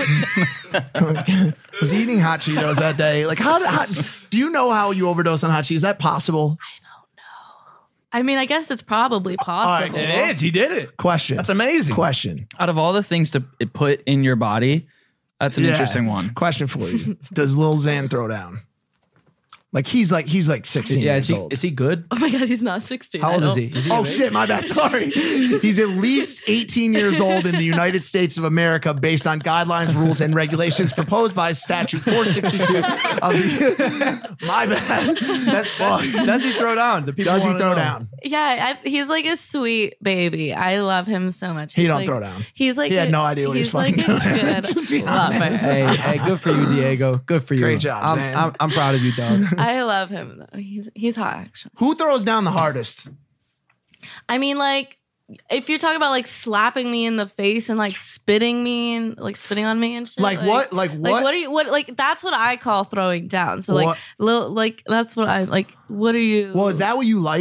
Was he eating hot Cheetos that day? Like, how, how do you know how you overdose on hot Cheetos? Is that possible? I mean, I guess it's probably right, possible. it is. He did it. Question. That's amazing. Question. Out of all the things to put in your body, that's an Yeah. interesting one. Question for you. Does Lil Xan throw down? Like he's like he's like sixteen Yeah, years is he old. is he good? Oh my God, he's not sixteen. How I old is don't- he? Is he Oh of age? shit, my bad. Sorry. He's at least eighteen years old in the United States of America based on guidelines, rules, and regulations proposed by statute four sixty-two of the My bad. Does, does, does he throw down? The people Does he wanna throw know. down? Yeah, I, he's like a sweet baby. I love him so much. He He's don't like- throw down. He's like He had a- no idea what he's fucking like a doing. good Just be lover. honest. Hey, hey, good for you, Diego. Good for you. Great job, I'm, Zan. I'm, I'm proud of you, dog. I love him though. He's he's hot actually. Who throws down the hardest? I mean, like, if you're talking about like slapping me in the face and like spitting me and like spitting on me and shit, Like what? Like what? Like what are you? What like that's what I call throwing down. So like, What- little like that's what I like. What are you? Well, is that what you like?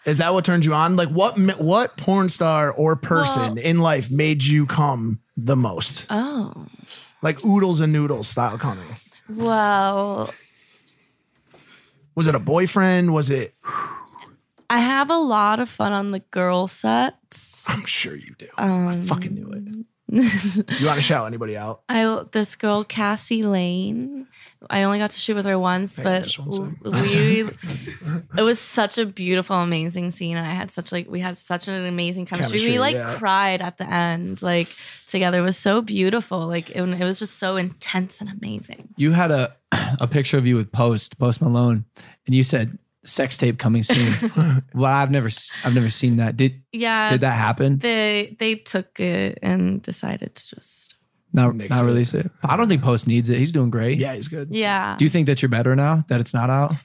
Is that what turned you on? Like what ma- what porn star or person Well- in life made you come the most? Oh, Like oodles and noodles style coming. well, Was it a boyfriend? Was it? I have a lot of fun on the girl sets. I'm sure you do. Um, I fucking knew it. Do you want to shout anybody out? I this girl Cassie Lane. I only got to shoot with her once, Hey, but just one sec. we it was such a beautiful, amazing scene, and I had such like we had such an amazing chemistry. Chemistry, we like yeah. cried at the end, like together. It was so beautiful. Like it, it was just so intense and amazing. You had a a picture of you with Post Post Malone, and you said sex tape coming soon. Well, I've never s- I've never seen that. Did Yeah, did that happen? they they took it and decided to just Not Mix not it. release it. I don't think Post needs it. He's doing great. Yeah, he's good. yeah. Do you think that you're better now that it's not out?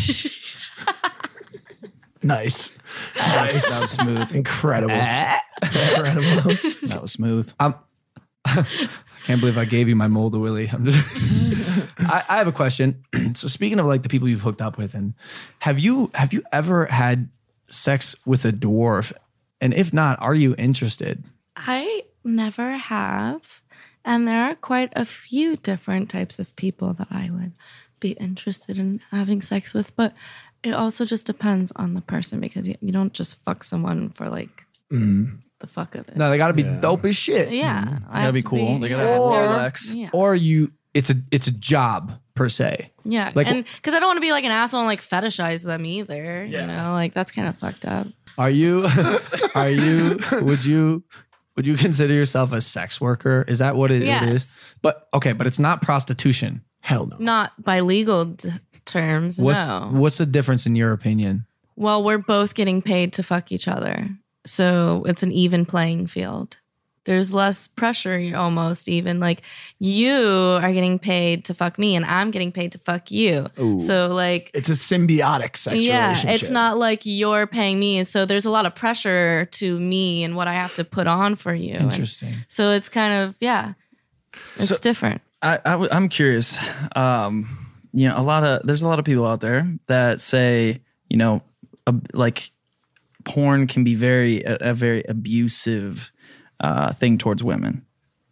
Nice. Nice. That was smooth. Incredible. Eh? Incredible. That was smooth. I'm. I can't believe I gave you my Molder Willy. I'm just. I, I have a question. So speaking of like the people you've hooked up with, and have you have you ever had sex with a dwarf? And if not, are you interested? I never have. And there are quite a few different types of people that I would be interested in having sex with. But it also just depends on the person because you, you don't just fuck someone for like the fuck of it. No, they got to be dope as shit. Yeah. They I gotta have be to cool. They gotta I have to- Rolex. Yeah. Or you, it's a it's a job per se. yeah. like- and because I don't want to be like an asshole and like fetishize them either. Yeah. You know, like that's kind of fucked up. Are you? Are you? Would you? Would you consider yourself a sex worker? Is that what it, it Yes. is? But okay, but it's not prostitution. Hell no. Not by legal d- terms. What's no. what's the difference in your opinion? Well, we're both getting paid to fuck each other. So it's an even playing field. There's less pressure almost even. Like you are getting paid to fuck me and I'm getting paid to fuck you. So like It's a symbiotic sex yeah, relationship. it's not like you're paying me. So there's a lot of pressure to me and what I have to put on for you. And Interesting. so it's kind of, yeah, it's So- different. I, I w- I'm curious. Um, you know, a lot of there's a lot of people out there that say, you know, ab- like porn can be very a, a very abusive uh, thing towards women,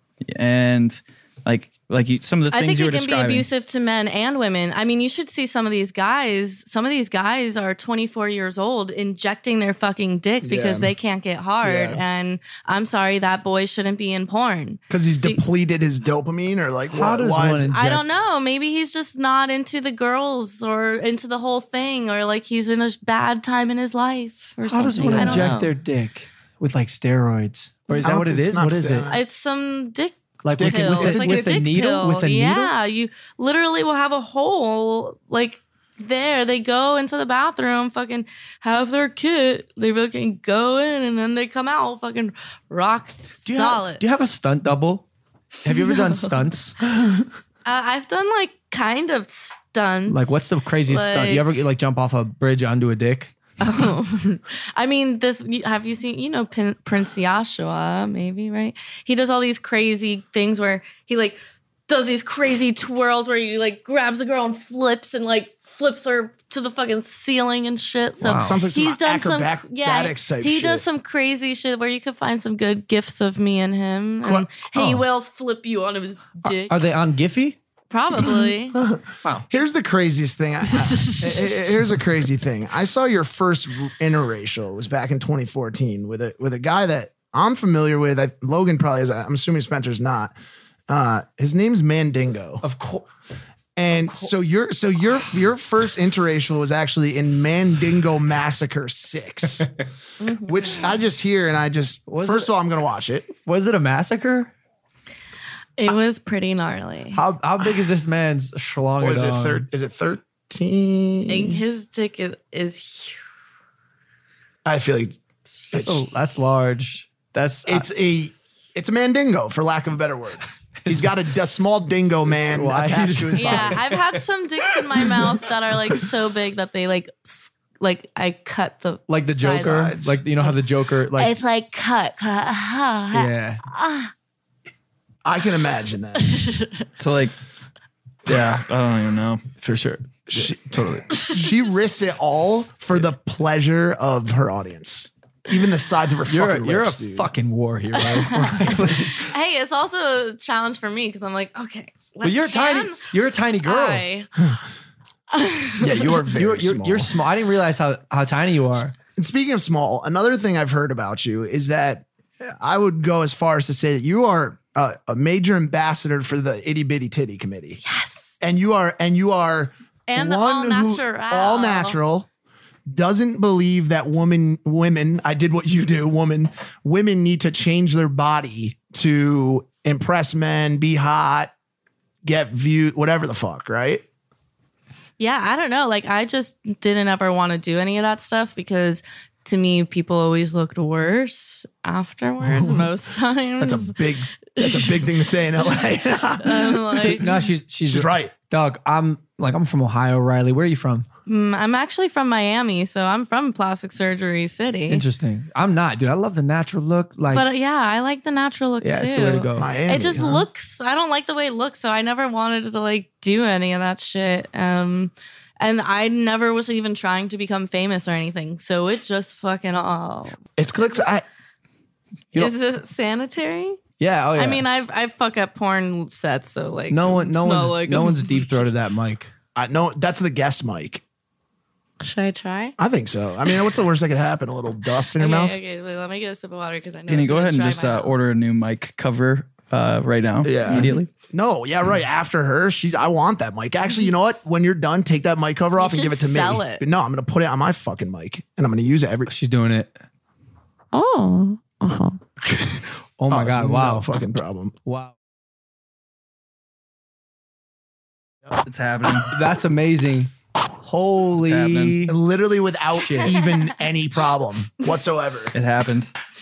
and like like you, some of the I things think you it were can describing. be abusive to men and women. I mean, you should see some of these guys. Some of these guys are twenty-four years old injecting their fucking dick because Yeah. they can't get hard. Yeah. And I'm sorry, that boy shouldn't be in porn. Because he's depleted his dopamine or like How what? does Why one is- inject- I don't know. Maybe he's just not into the girls or into the whole thing, or like he's in a bad time in his life or How something. does one I don't inject know. their dick with like steroids? Or is I that don't- what it it's is? not What is it? steroid. It's some dick Like with, pill. with, It's a, like with a a dick needle? pill. With a needle? Yeah, you literally will have a hole like there. They go into the bathroom, fucking have their kit. They fucking go in and then they come out fucking rock Do you solid. Have, do you have a stunt double? Have you ever done stunts? uh, I've done like kind of stunts. Like what's the craziest stunt? You Like- ever like jump off a bridge onto a dick? Oh, I mean, this. Have you seen? You know, Pin, Prince Yashua, maybe, right? He does all these crazy things where he like does these crazy twirls where he like grabs a girl and flips and like flips her to the fucking ceiling and shit. So Wow. Sounds like some he's done some. acrobat- Yeah, acrobatics type he shit. does some crazy shit where you can find some good gifs of me and him. Cool. And he Oh. will flip you onto his dick. Are they on Giphy? Probably. Here's the craziest thing. I, I- I- here's a crazy thing. I saw your first interracial. It was back in twenty fourteen with a with a guy that I'm familiar with. I, Logan probably is. I'm assuming Spencer's not. Uh, his name's Mandingo. Of course. And so your so your your first interracial was actually in Mandingo Massacre six, which I just hear and I just Was first it- of all I'm gonna watch it. Was it a massacre? It was pretty gnarly. How how big is this man's schlong? Or is it thir- Is it thirteen? His dick is, is huge. I feel like That's, it's, a- that's large. That's it's a it's a Mandingo for lack of a better word. He's got a, a small dingo man Why? attached to his Yeah, body. I've had some dicks in my mouth that are like so big that they like s- like I cut the like the sides Joker. off. Sides. Like you know how the Joker like It's like cut, cut. yeah. I can imagine that. So like, yeah, I don't even know. For sure. She, totally. She risks it all for the pleasure of her audience. Even the sides of her You're, fucking you're lips, a dude. fucking war hero. Hey, it's also a challenge for me because I'm like, okay, But you're a tiny. You're a tiny girl. I, Yeah, you are very You're you're small. you're small. I didn't realize how how tiny you are. And speaking of small, another thing I've heard about you is that I would go as far as to say that you are a, a major ambassador for the Itty Bitty Titty Committee. yes. And you are, and you are And the one all who- natural. all natural. Doesn't believe that woman, women, I did what you do, woman, women need to change their body to impress men, be hot, get viewed, whatever the fuck, right? Yeah, I don't know. Like, I just didn't ever want to do any of that stuff because to me, people always looked worse afterwards most times. That's a big, that's a big thing to say in L A. I'm like, No, she's she's, She's right. Doug, I'm like I'm from Ohio, Riley. Where are you from? mm, I'm actually from Miami, so I'm from Plastic Surgery City. Interesting. I'm not, dude. I love the natural look. Like, But uh, yeah, I like the natural look yeah, too. it's the way to go. Miami, It just huh? looks, I don't like the way it looks, so I never wanted to like do any of that shit. Um, and I never was even trying to become famous or anything, so it just fucking all. It's clicks. I, You Is it sanitary? Yeah. Oh yeah. I mean, I've I fuck up porn sets, so like no one, no smell one's, like no them. one's deep throated that mic. I know that's the guest mic. Should I try? I think so. I mean, what's the worst that could happen? A little dust in your Okay, mouth? okay. Wait, let me get a sip of water because I know. Danny, it's go gonna ahead and dry just my uh, mouth. order a new mic cover uh, right now. Yeah. Immediately. No, yeah, right. After her, she's. I want that mic. Actually, you know what? When you're done, take that mic cover off and should give it to sell me. it. No, I'm gonna put it on my fucking mic and I'm gonna use it every. She's doing it. Oh. Uh-huh. Oh my Oh, god! so Wow. no fucking problem. Wow. It's happening. That's amazing. Holy. happening. Literally without Shit. even any problem whatsoever. It happened.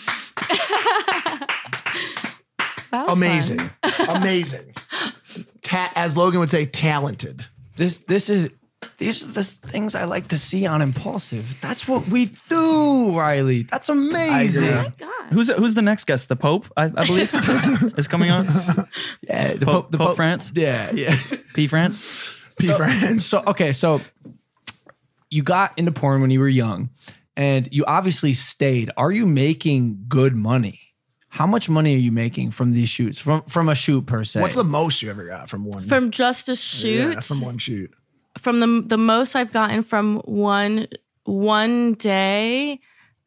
That was Amazing, fun. amazing. Ta- as Logan would say, talented. This this is these are the things I like to see on Impulsive. That's what we do, Riley. That's amazing. Oh my God. Who's who's the next guest? The Pope, I, I believe, is coming on. Yeah, the Pope, the Pope France, Yeah, yeah. P France. P friends. So okay, so you got into porn when you were young, and you obviously stayed. Are you making good money? How much money are you making from these shoots? From from a shoot per se? What's the most you ever got from one? From just a shoot. Yeah, from one shoot. From the the most I've gotten from one one day,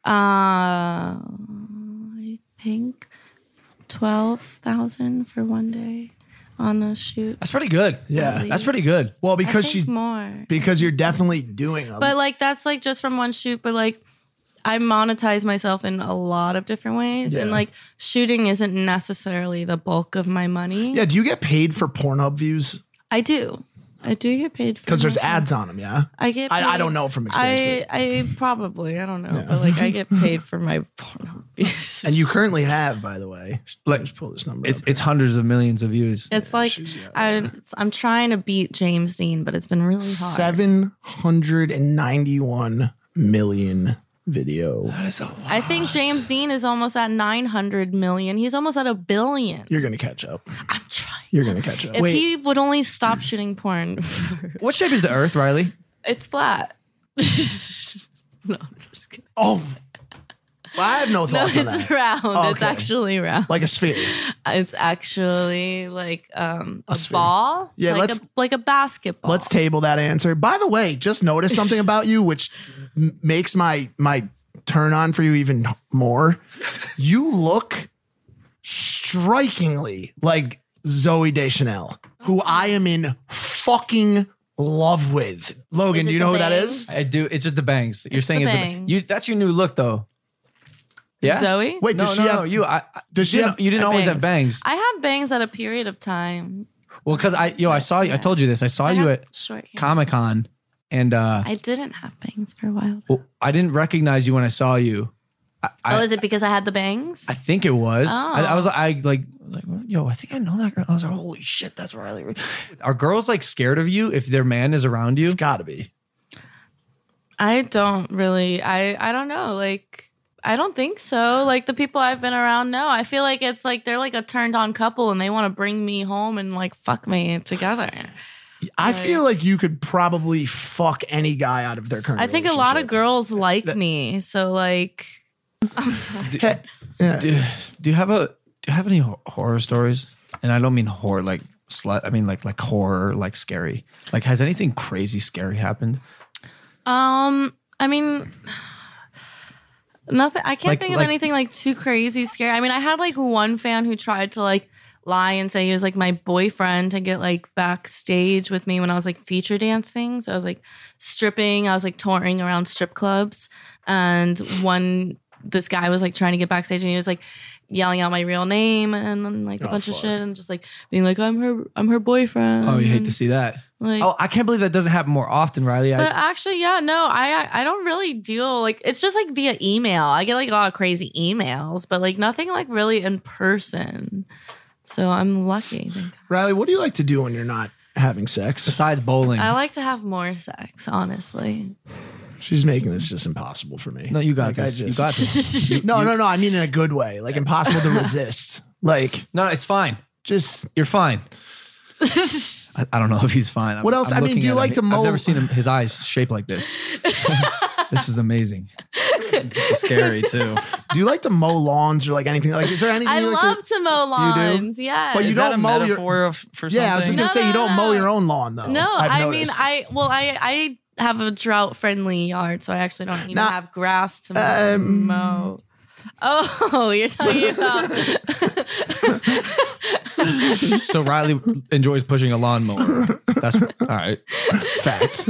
uh, I think twelve thousand for one day on a shoot. That's pretty good. Yeah. That's pretty good. Well, I because think she's more, because you're definitely doing them. but like that's like just from one shoot. But like I monetize myself in a lot of different ways, and Yeah. like shooting isn't necessarily the bulk of my money. yeah, do you get paid for Pornhub views? I do. I do get paid for Because there's that. ads on them, yeah? I get. I, I paid- don't know from I experience. I probably I don't know, but like I get paid for my porn views. and you currently have, by the way. Like, Let's pull this number It's up. it's hundreds of millions of views. It's like I'm it's- I'm trying to beat James Dean, but it's been really hard. seven hundred ninety-one million video. That is a lot. I think James Dean is almost at nine hundred million. He's almost at a billion. You're going to catch up. I'm trying. You're going to catch up. If Wait. he would only stop shooting porn, What shape is the Earth, Riley? it's flat. No, I'm just kidding. Oh, well, I have no No, thoughts on it's that. round. Oh, It's okay. actually round. Like a sphere. It's actually like um, a, sphere. ball. Yeah, like let's- a, like a basketball. Let's table that answer. By the way, just noticed something about you, which m- makes my my turn on for you even more. You look strikingly like Zoe Deschanel, who I am in fucking love with. Logan, Is do it you the know who that bangs? is? I do. It's just the bangs. You're It's saying the it's the bangs. you. That's your new look, though. Yeah, Zoe? Wait, No, does no, she no. have? You. I, I- Does she you didn't, have- you didn't Or always have bangs. I had bangs at a period of time. Well, because I yo, I saw you. I told you this. I saw I you had at short hair. Comic Con, and uh, I didn't have bangs for a while. well, I didn't recognize you when I saw you. I, oh, I, is it because I had the bangs? I think it was. Oh. I, I was. I like. Like, yo, I think I know that girl. I was like, holy shit, that's Riley Reid. Are girls like scared of you if their man is around you? Gotta be. I don't really. I I don't know. Like I don't think so. Like the people I've been around, no. I feel like it's like they're like a turned on couple and they want to bring me home and like fuck me together. I feel like you could probably fuck any guy out of their current I think a lot of relationship. girls like me. So like, I'm sorry. Hey, yeah. Do, do you have a do you have any ho- horror stories? And I don't mean horror like slut. I mean like like horror, like scary. Like has anything crazy scary happened? Um, I mean, nothing. I can't Like- think of like- anything like too crazy scary. I mean, I had like one fan who tried to like lie and say he was like my boyfriend to get like backstage with me when I was like feature dancing. So I was like stripping. I was like touring around strip clubs, and one this guy was like trying to get backstage, and he was like yelling out my real name and, and like a Oh, bunch of fuck. shit, and just like being like I'm her I'm her boyfriend. Oh, you hate to see that. Like, Oh, I can't believe that doesn't happen more often, Riley. But I, actually, yeah, no, I I don't really deal like it's just like via email. I get like a lot of crazy emails, but like nothing like really in person. So I'm lucky. Thank God. Riley, what do you like to do when you're not having sex? besides bowling. I like to have more sex, honestly. She's making this just impossible for me. no, you got Like, I this. You just- got this. You- No, no, no. I mean in a good way. Like impossible to resist. Like no, it's fine. just You're fine. I, I don't know if he's fine. I'm- What else? I'm I mean, looking do you at like him. to mow- I've never seen him, his eyes shaped like this. This is amazing. This is scary too. do you like to mow lawns or like anything? Like is there anything I you like love to, to, mow You do? lawns. Yes. But you Is that don't a mow your- metaphor of, for something? Yeah, I was just gonna No, say no, you don't no. mow your own lawn though. No, I've I mean noticed. I well I I have a drought friendly yard, so I actually don't even Now- have grass to Um, mow. Oh, you're talking about So Riley enjoys pushing a lawnmower. That's all right. facts.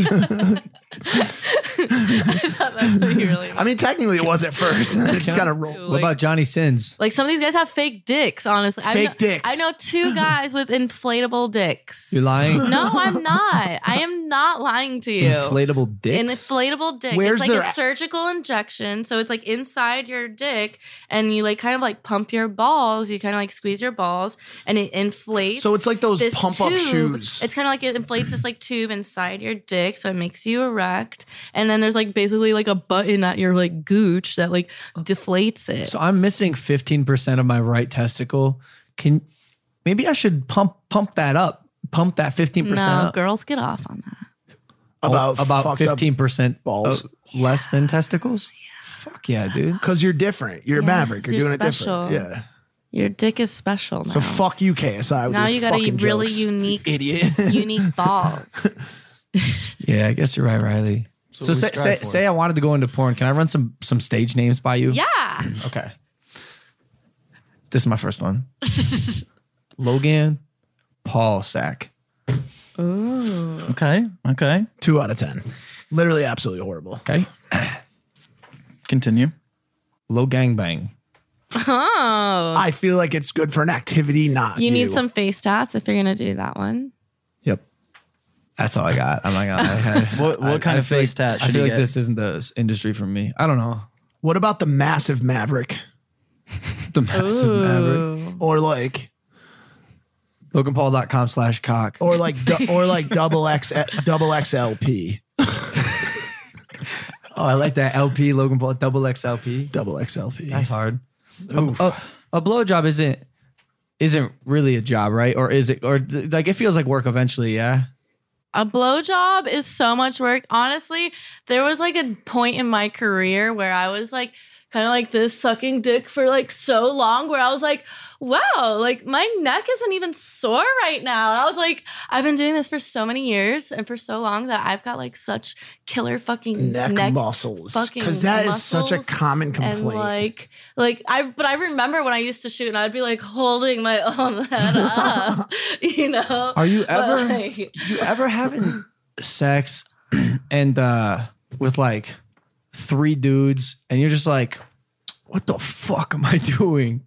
that's what you really I mean, technically it was at first, and then it just kind of rolled. What about Johnny Sins? Like some of these guys have fake dicks, honestly. I Fake know, dicks. I know two guys with inflatable dicks. You're lying. No, I'm not. I am not lying to you. Inflatable dicks. An inflatable dick. Where's it's like their- a surgical injection. So it's like inside your dick, and you like kind of like pump your balls. You kind of like squeeze your balls, and it inflates. So it's like those this pump-up tube. shoes. It's kind of like it inflates this like tube inside your dick, so it makes you erect. And then there's like basically like a button at your like gooch that like deflates it. So I'm missing fifteen percent of my right testicle. Can maybe I should pump pump that up? Pump that fifteen percent no, up. girls get off on that. about about fucked up fifteen percent balls. less than testicles. Fuck yeah, dude. Because you're different. You're a Yeah, maverick. You're, you're doing special. it different. Yeah. Your dick is special now. So fuck you, K S I. With now your you got a fucking really jokes. unique, idiot. unique balls. Yeah, I guess you're right, Riley. So, we say strive say, for. say I wanted to go into porn. Can I run some some stage names by you? Yeah. Okay. This is my first one. Logan Paul Sack. Okay. Okay. Two out of ten. Literally, absolutely horrible. Okay. Continue. Low gangbang. Oh. I feel like it's good for an activity, not You need some face tats if you're gonna do that one. Yep. That's all I got. I'm not gonna lie. What- what kind of feel face like, tat I should feel he like get? this isn't the industry for me. I don't know. What about the massive maverick, The massive maverick. Ooh. or like, Logan Paul dot com slash cock. or like, du- or like double X, double X L P, Oh, I like that L P Logan Paul double X L P. double X L P. That's hard. A, a, a blowjob isn't isn't really a job, right? Or is it? Or th- like it feels like work eventually. Yeah. A blowjob is so much work. Honestly, there was like a point in my career where I was like kind of like this sucking dick for like so long where I was like, wow, like my neck isn't even sore right now. And I was like, I've been doing this for so many years and for so long that I've got like such killer fucking Neck, neck, muscles, fucking because that is such a muscles. common complaint. And like, like I, but I remember when I used to shoot, and I'd be like holding my own head up, you know. Are you But, ever like, you ever having sex and uh with like three dudes and you're just like, what the fuck am I doing?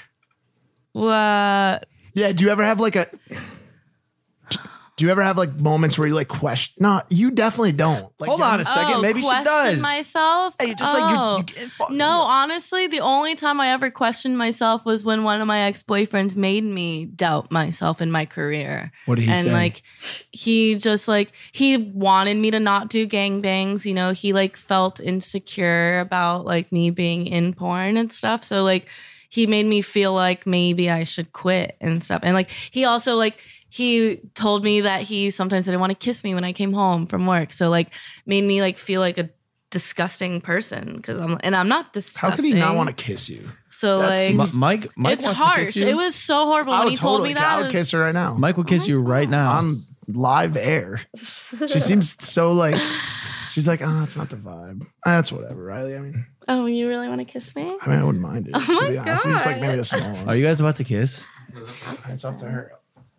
what? Yeah. Do you ever have like a? Do you ever have like moments where you like question? No, you definitely don't. Like, Hold on a second. Oh, Maybe she question does. myself. Hey, just like you- Oh. you get fucked. No, honestly, the only time I ever questioned myself was when one of my ex boyfriends made me doubt myself in my career. What did he and say? like, he just like he wanted me to not do gangbangs. You know, he like felt insecure about like me being in porn and stuff. So like. he made me feel like maybe I should quit and stuff. And like he also like he told me that he sometimes didn't want to kiss me when I came home from work. So like made me like feel like a disgusting person because I'm and I'm not disgusting. How could he not want to kiss you? So That like seems- M- Mike, Mike it's wants to harsh. kiss you. It was so horrible I when would he told totally me that. I It would was- kiss her right now. Mike will kiss you right now. on live air. She seems so like she's like, oh, it's not the vibe. That's whatever, Riley. I mean, Oh, you really want to kiss me? I mean, I wouldn't mind it. Oh to my be honest, just like God. maybe a small one. Are you guys about to kiss? It's up to her.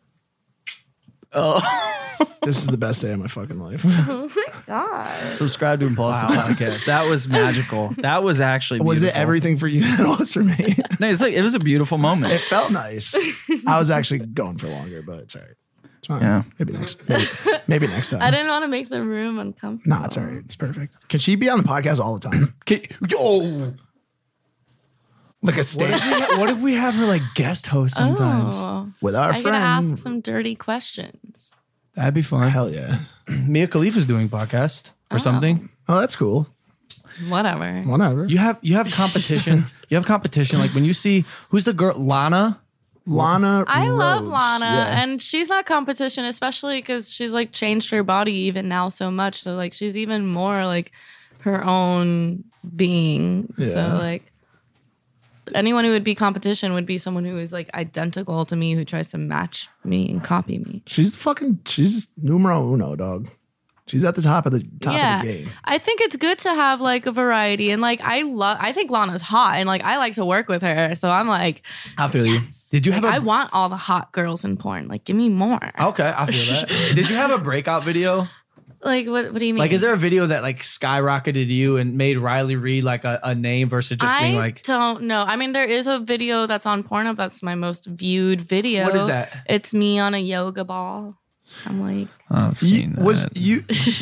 Oh, This is the best day of my fucking life. Oh my God. Subscribe to Impulsive Podcast. that was magical. That was actually Was it beautiful. everything for you that it was for me? No, it's like it was a beautiful moment. It felt nice. I was actually going for longer, but it's all right. It's fine. Yeah. Maybe next. Maybe, maybe next time. I didn't want to make the room uncomfortable. No, it's all right. It's perfect. Can she be on the podcast all the time? Can, yo, Like a what stand if, we ha- what if we have her like guest host sometimes? Oh, with our I friend. gotta ask some dirty questions. That'd be fun. Hell yeah. Mia Khalifa's doing podcast or something. Oh, that's cool. Whatever. Whatever. You have you have competition. You have competition. Like when you see who's the girl Lana. Lana. I love Rhodes. Lana, Yeah. and she's not competition, especially because she's like changed her body even now so much. So like she's even more like her own being. Yeah. So like anyone who would be competition would be someone who is like identical to me, who tries to match me and copy me. She's fucking. She's numero uno, dog. She's at the top of the top yeah, of the game. I think it's good to have like a variety, and like I love. I think Lana's hot, and like I like to work with her. So I'm like, I feel you. Did you have like, a I want all the hot girls in porn. Like, give me more. Okay, I feel that. Did you have a breakout video? Like, what? What do you mean? Like, is there a video that like skyrocketed you and made Riley Reid like a, a name versus just I being like? don't know. I mean, there is a video that's on Pornhub. That's my most viewed video. What is that? It's me on a yoga ball. I'm like, Oh, I've You, seen that. was you?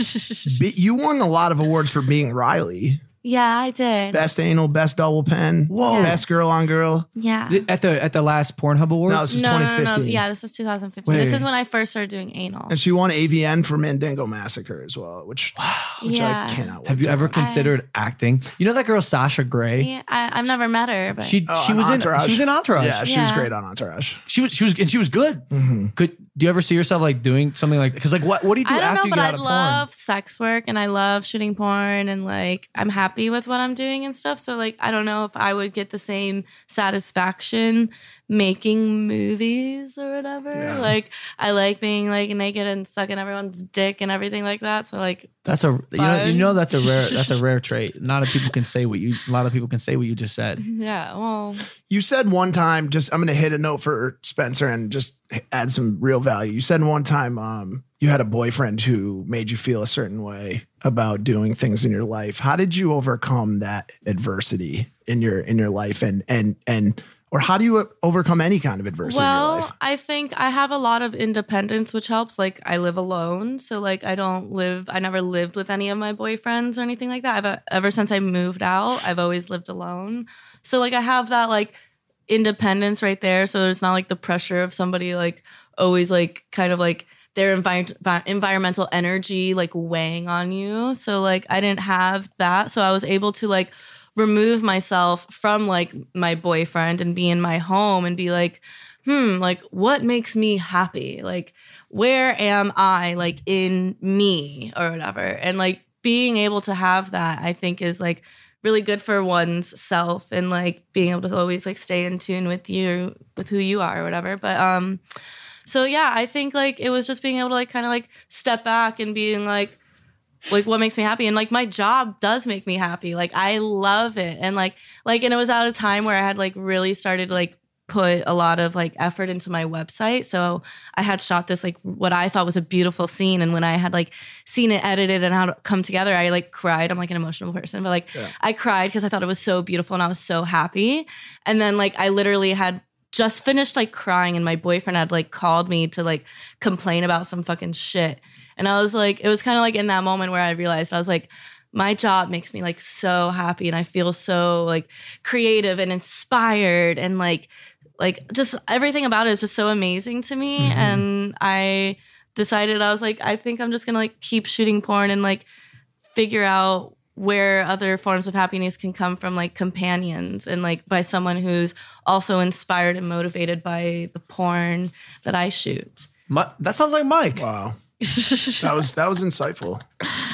be- you won a lot of awards for being Riley. yeah, I did. Best anal, best double pen, Whoa. best girl on girl. yeah. at the at the last Pornhub Awards? No, this is no, no, twenty no, no. fifteen. Yeah, this is two thousand fifteen. Wait. This is when I first started doing anal. And she won A V N for Mandingo Massacre as well, which, which Yeah. I cannot. wait Have you to ever watch. considered acting? You know that girl Sasha Grey? Yeah, I, I've never met her, but She Oh, she on was in Entourage. she was in Entourage. Yeah, she was Yeah. great on Entourage. She was she was and she was good. Could do you ever see yourself like doing something like because like what what do you do I don't after know, you but get I out of love sex work and I love shooting porn and like I'm happy with what I'm doing and stuff. So like I don't know if I would get the same satisfaction making movies or whatever. Like I like being like naked and sucking everyone's dick and everything like that. So like porn? That's a you know, you fun. know that's a rare that's a rare trait. Not a people can say what you a lot of people can say what you just said. yeah, well, You said one time, just I'm going to hit a note for Spencer and just add some real value. You said one time um, you had a boyfriend who made you feel a certain way about doing things in your life. How did you overcome that adversity in your in your life, and and and or how do you overcome any kind of adversity in your well, life? I think I have a lot of independence, which helps. Like I live alone, so like I don't live. I never lived with any of my boyfriends or anything like that. I've uh, ever since I moved out, I've always lived alone. So like I have that like independence right there. So there's not like the pressure of somebody like always like kind of like their envi- vi- environmental energy like weighing on you. So like I didn't have that. So I was able to like remove myself from like my boyfriend and be in my home and be like, hmm, like what makes me happy? Like where am I like in me or whatever? And like being able to have that, I think is like really good for one's self and like being able to always like stay in tune with you, with who you are or whatever. But um, so yeah, I think like it was just being able to like kind of like step back and being like, like what makes me happy. And like my job does make me happy. Like I love it. And like, like, and it was at a time where I had like really started to, like put a lot of like effort into my website. So I had shot this like what I thought was a beautiful scene. And when I had like seen it edited and how to come together, I like cried. I'm like an emotional person, but like Yeah. I cried because I thought it was so beautiful and I was so happy. And then like I literally had just finished like crying and my boyfriend had like called me to like complain about some fucking shit. And I was like, it was kind of like in that moment where I realized I was like, my job makes me like so happy and I feel so like creative and inspired and like, like just everything about it is just so amazing to me. Mm-hmm. And I decided I was like, I think I'm just gonna like keep shooting porn and like figure out where other forms of happiness can come from, like companions and like by someone who's also inspired and motivated by the porn that I shoot. My, that sounds like Mike. Wow. That was that was insightful.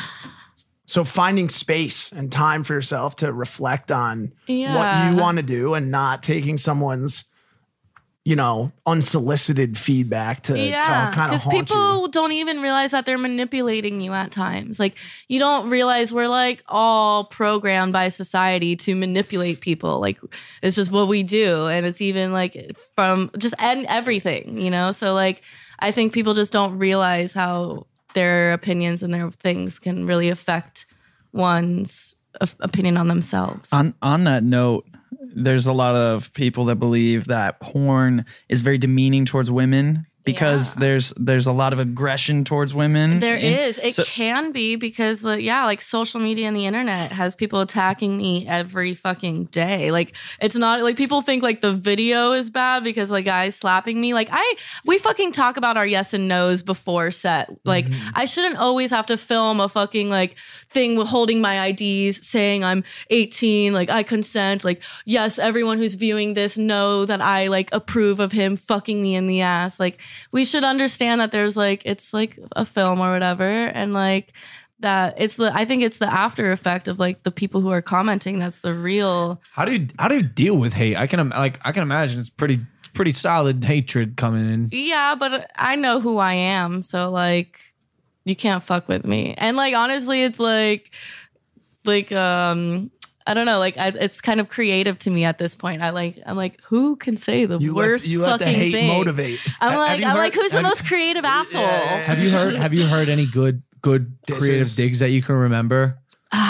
So finding space and time for yourself to reflect on Yeah. what you want to do and not taking someone's, you know, unsolicited feedback to, Yeah, to kind of because haunt people you. don't even realize that they're manipulating you at times. Like you don't realize we're like all programmed by society to manipulate people. Like it's just what we do, and it's even like from just and everything, you know. So like I think people just don't realize how their opinions and their things can really affect one's op- opinion on themselves. On on that note, there's a lot of people that believe that porn is very demeaning towards women because Yeah. there's there's a lot of aggression towards women. There And is. It so- can be because, like, yeah, like social media and the internet has people attacking me every fucking day. Like, it's not like people think like the video is bad because like guys slapping me. Like, I we fucking talk about our yes and no's before set. Like, I shouldn't always have to film a fucking like thing with holding my I Ds saying I'm eighteen. Like, I consent. Like, yes, everyone who's viewing this know that I like approve of him fucking me in the ass. Like, we should understand that there's like it's like a film or whatever, and like that it's the I think it's the after effect of like the people who are commenting that's the real. How do you how do you deal with hate? I can im- like I can imagine it's pretty pretty solid hatred coming in. Yeah, but I know who I am, so like you can't fuck with me. And like honestly, it's like like um I don't know, like I, it's kind of creative to me at this point. I like I'm like who can say the You worst let, you let the fucking hate thing? motivate. I'm Have like you I'm heard- like who's the have you- most creative asshole? Have you heard have you heard any good good This creative is- digs that you can remember?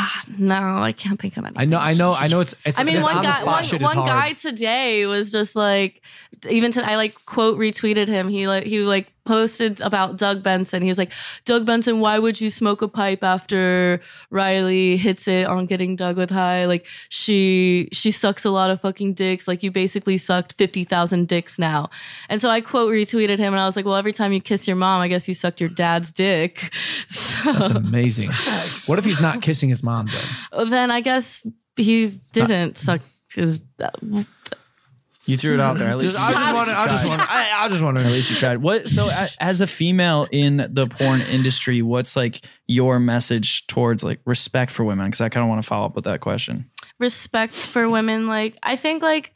No, I can't think of any. I know I know I know it's it's I mean, this one on the guy, spot one, shit is one hard. guy today was just like, even to, I like quote retweeted him. He like he like posted about Doug Benson. He was like, Doug Benson, why would you smoke a pipe after Riley hits it on getting Doug with high? Like she she sucks a lot of fucking dicks. Like you basically sucked fifty thousand dicks now. And so I quote retweeted him, and I was like, well, every time you kiss your mom, I guess you sucked your dad's dick. So That's amazing. What if he's not kissing his mom though? then I guess he didn't suck his. You threw it out there. At least Just, I you just want I just tried. want I, I just want At least you tried. What? So, a- as a female in the porn industry, what's like your message towards like respect for women? Because I kind of want to follow up with that question. Respect for women. Like I think like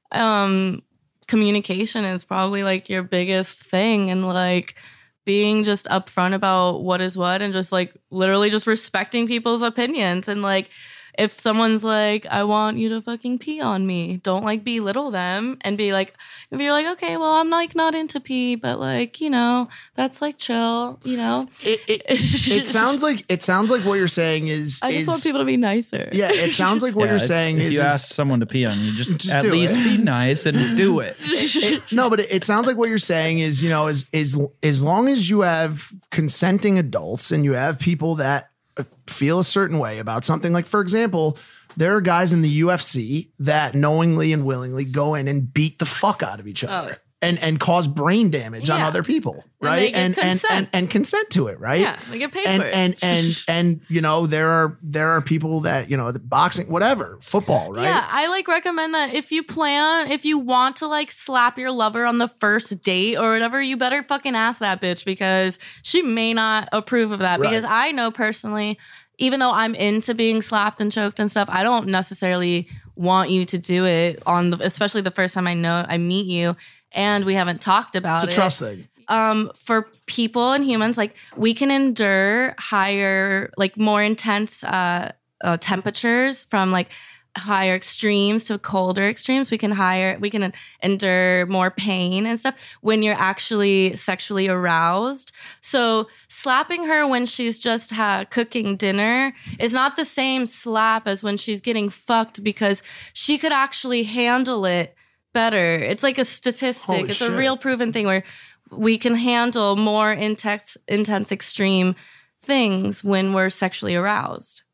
um communication is probably like your biggest thing, and like being just upfront about what is what, and just like literally just respecting people's opinions. And like if someone's like, I want you to fucking pee on me, don't like belittle them and be like, if you're like, okay, well, I'm like not into pee, but like, you know, that's like chill, you know. It, it, it sounds like it sounds like what you're saying is I just is, want people to be nicer. Yeah, it sounds like what Yeah, you're if- saying if is, you is- ask someone to pee on you, just, Just at do least it. be nice and do it. it- no, but it, it sounds like what you're saying is, you know, is is as long as you have consenting adults and you have people that uh, feel a certain way about something, like for example, there are guys in the U F C that knowingly and willingly go in and beat the fuck out of each other. Oh. And, and cause brain damage on Yeah. other people, And right? they get and, and consent. and and consent to it, right? Yeah, they get paid and, for it. And and and you know there are there are people that you know the boxing, whatever, football, right? Yeah, I like recommend that if you plan, if you want to like slap your lover on the first date or whatever, you better fucking ask that bitch because she may not approve of that. Right. Because I know personally, even though I'm into being slapped and choked and stuff, I don't necessarily want you to do it on the, especially the first time I know I meet you and we haven't talked about It's a it. trust thing. Um, for people and humans, like we can endure higher, like more intense uh, uh, temperatures from like higher extremes to colder extremes. We can higher, we can endure more pain and stuff when you're actually sexually aroused. So slapping her when she's just ha- cooking dinner is not the same slap as when she's getting fucked because she could actually handle it better. It's like a statistic. Holy it's shit. a real proven thing where we can handle more intense, intense, extreme things when we're sexually aroused.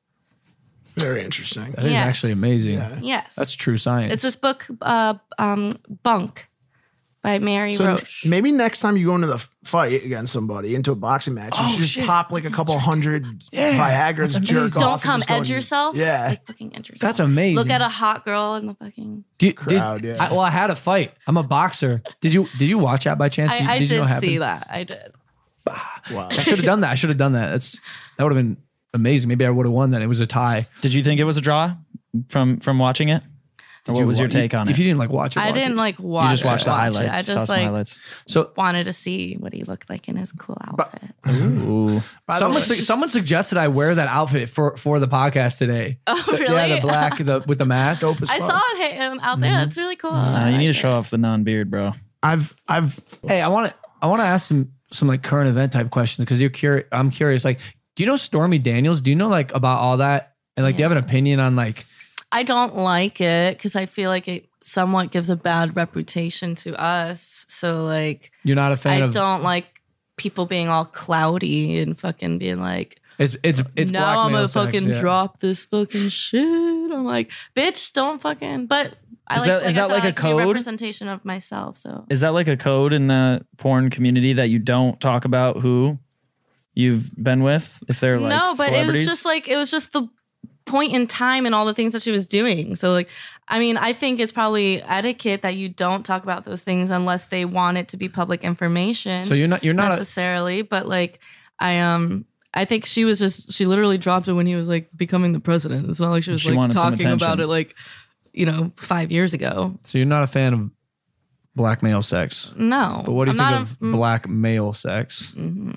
Very interesting. That is Yes. actually amazing. Yeah. Yes. That's true science. It's this book, uh, um, Bunk, by by Mary So Roche. maybe next time you go into the f- fight against somebody, into a boxing match, you Oh, should just shit. pop like a couple hundred Yeah, Viagra's, that's jerk amazing. off. Don't and come just go edge and- yourself. Yeah. Like fucking edge yourself. That's amazing. Look at a hot girl in the fucking. Did, crowd, did, yeah. I, well, I had a fight. I'm a boxer. Did you did you watch that by chance? I, You- I did did, you know what see happened? that. I did. Wow. I should have done that. I should have done that. That's that would have been amazing. Maybe I would have won then. It was a tie. Did you think it was a draw from from watching it? Or what you was your wa- take on If it? you didn't like watch it, I watch didn't it. like watch. You just watched the watch it. highlights. I saw just some like highlights. So wanted to see what he looked like in his cool outfit. Ooh. By the someone way- su- someone suggested I wear that outfit for for the podcast today. Oh, The- really? Yeah, the black the with the mask. Dope as I fuck. saw him out there. That's really cool. Uh, you need to show off the non-beard, bro. I've I've Hey, I want to I want to ask some some like current event type questions because you're curious. I'm curious. Like, do you know Stormy Daniels? Do you know like about all that? And like, do you have an opinion on like? I don't like it because I feel like it somewhat gives a bad reputation to us. So like, You're not a fan I of? don't like people being all cloudy and fucking being like, It's it's it's now I'm blackmail gonna sex, fucking yeah. drop this fucking shit. I'm like, bitch, don't fucking. But I Is like, that- like is I that said, like I a like to be code? representation of myself. So Is that like a code in the porn community that you don't talk about who you've been with if they're like no, but it celebrities? was just like it was just the point in time and all the things that she was doing. So like, I mean, I think it's probably etiquette that you don't talk about those things unless they want it to be public information. So you're not you're not a, necessarily, but like I um I think she was just she literally dropped it when he was like becoming the president. It's not like she was She like wanted some talking about attention. it like, you know, five years ago. so you're not a fan of black male sex. No. But what do you I'm think not of a- mm. black male sex?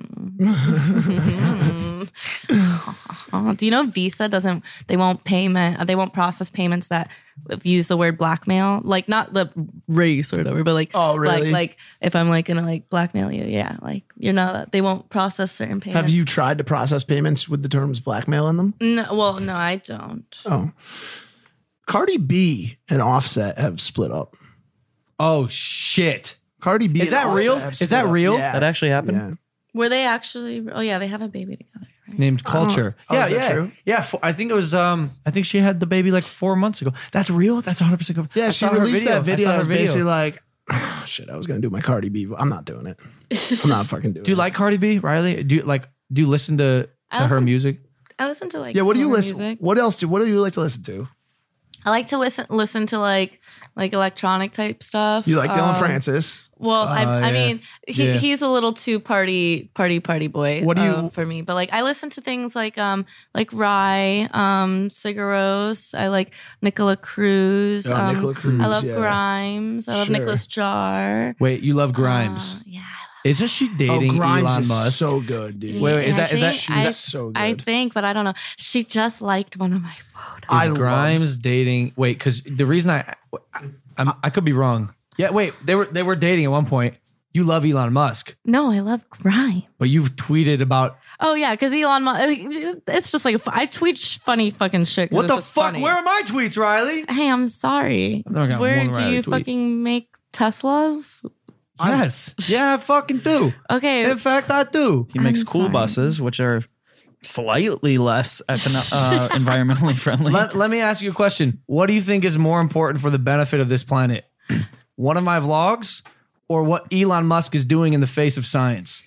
Oh, do you know Visa doesn't? They won't payment. They won't process payments that use the word blackmail, like not the race or whatever, but like Oh, really? Like, like if I'm like gonna like blackmail you, yeah, like you're not. They won't process certain payments. have you tried to process payments with the terms blackmail in them? No, well, no, I don't. Oh. Cardi B and Offset have split up. Oh shit! Cardi B Is and that Offset real? have Is split that up. real? Yeah. That actually happened? Yeah. Were they actually? Oh yeah, they have a baby together. Right? Named Culture. Oh, yeah, is that yeah, true? yeah. fo- I think it was. Um, I think she had the baby like four months ago. That's real. That's one hundred percent. Yeah, I she saw her released that I video. saw her That's basically like, oh, shit, I was going to do my Cardi B. But I'm not doing it. I'm not fucking doing it. Do you like Cardi B, Riley? Do you like? Do you listen to, I to her listen- music? I listen to like Yeah, what do some you of her listen? music. What else do What do you like to listen to? I like to listen listen to like like electronic type stuff. You like Dylan Um, Francis? Well, I, Uh, I yeah. mean, he, Yeah. he's a little too party, party, party boy. What do you- um, for me? But like, I listen to things like um, like Rye, um, Sigaros. I like Nicola Cruz. Oh, um, Nicola Cruz, I love yeah. Grimes. I love Sure. Nicholas Jar. Wait, you love Grimes? Uh, yeah. Isn't she dating oh, Grimes Elon is Musk? so good, dude. Wait, wait, is I that- is that- think- is I, that so I good? think, but I don't know. She just liked one of my photos. I Is love- Grimes dating? Wait, because the reason I, I'm, I could be wrong. Yeah, wait, they were they were dating at one point. You love Elon Musk, No, I love Grimes. but you've tweeted about Oh yeah, because Elon Musk. It's just like a fu- I tweet sh- funny fucking shit. 'cause what it's the just fuck? funny. Where are my tweets, Riley? Hey, I'm sorry. never got Where one do Riley you tweet. fucking make Teslas? Yes, yeah, I fucking do. Okay. In fact, I do. He makes I'm cool sorry. buses, which are slightly less econo- uh, environmentally friendly. Let, let me ask you a question. What do you think is more important for the benefit of this planet? One of my vlogs or what Elon Musk is doing in the face of science?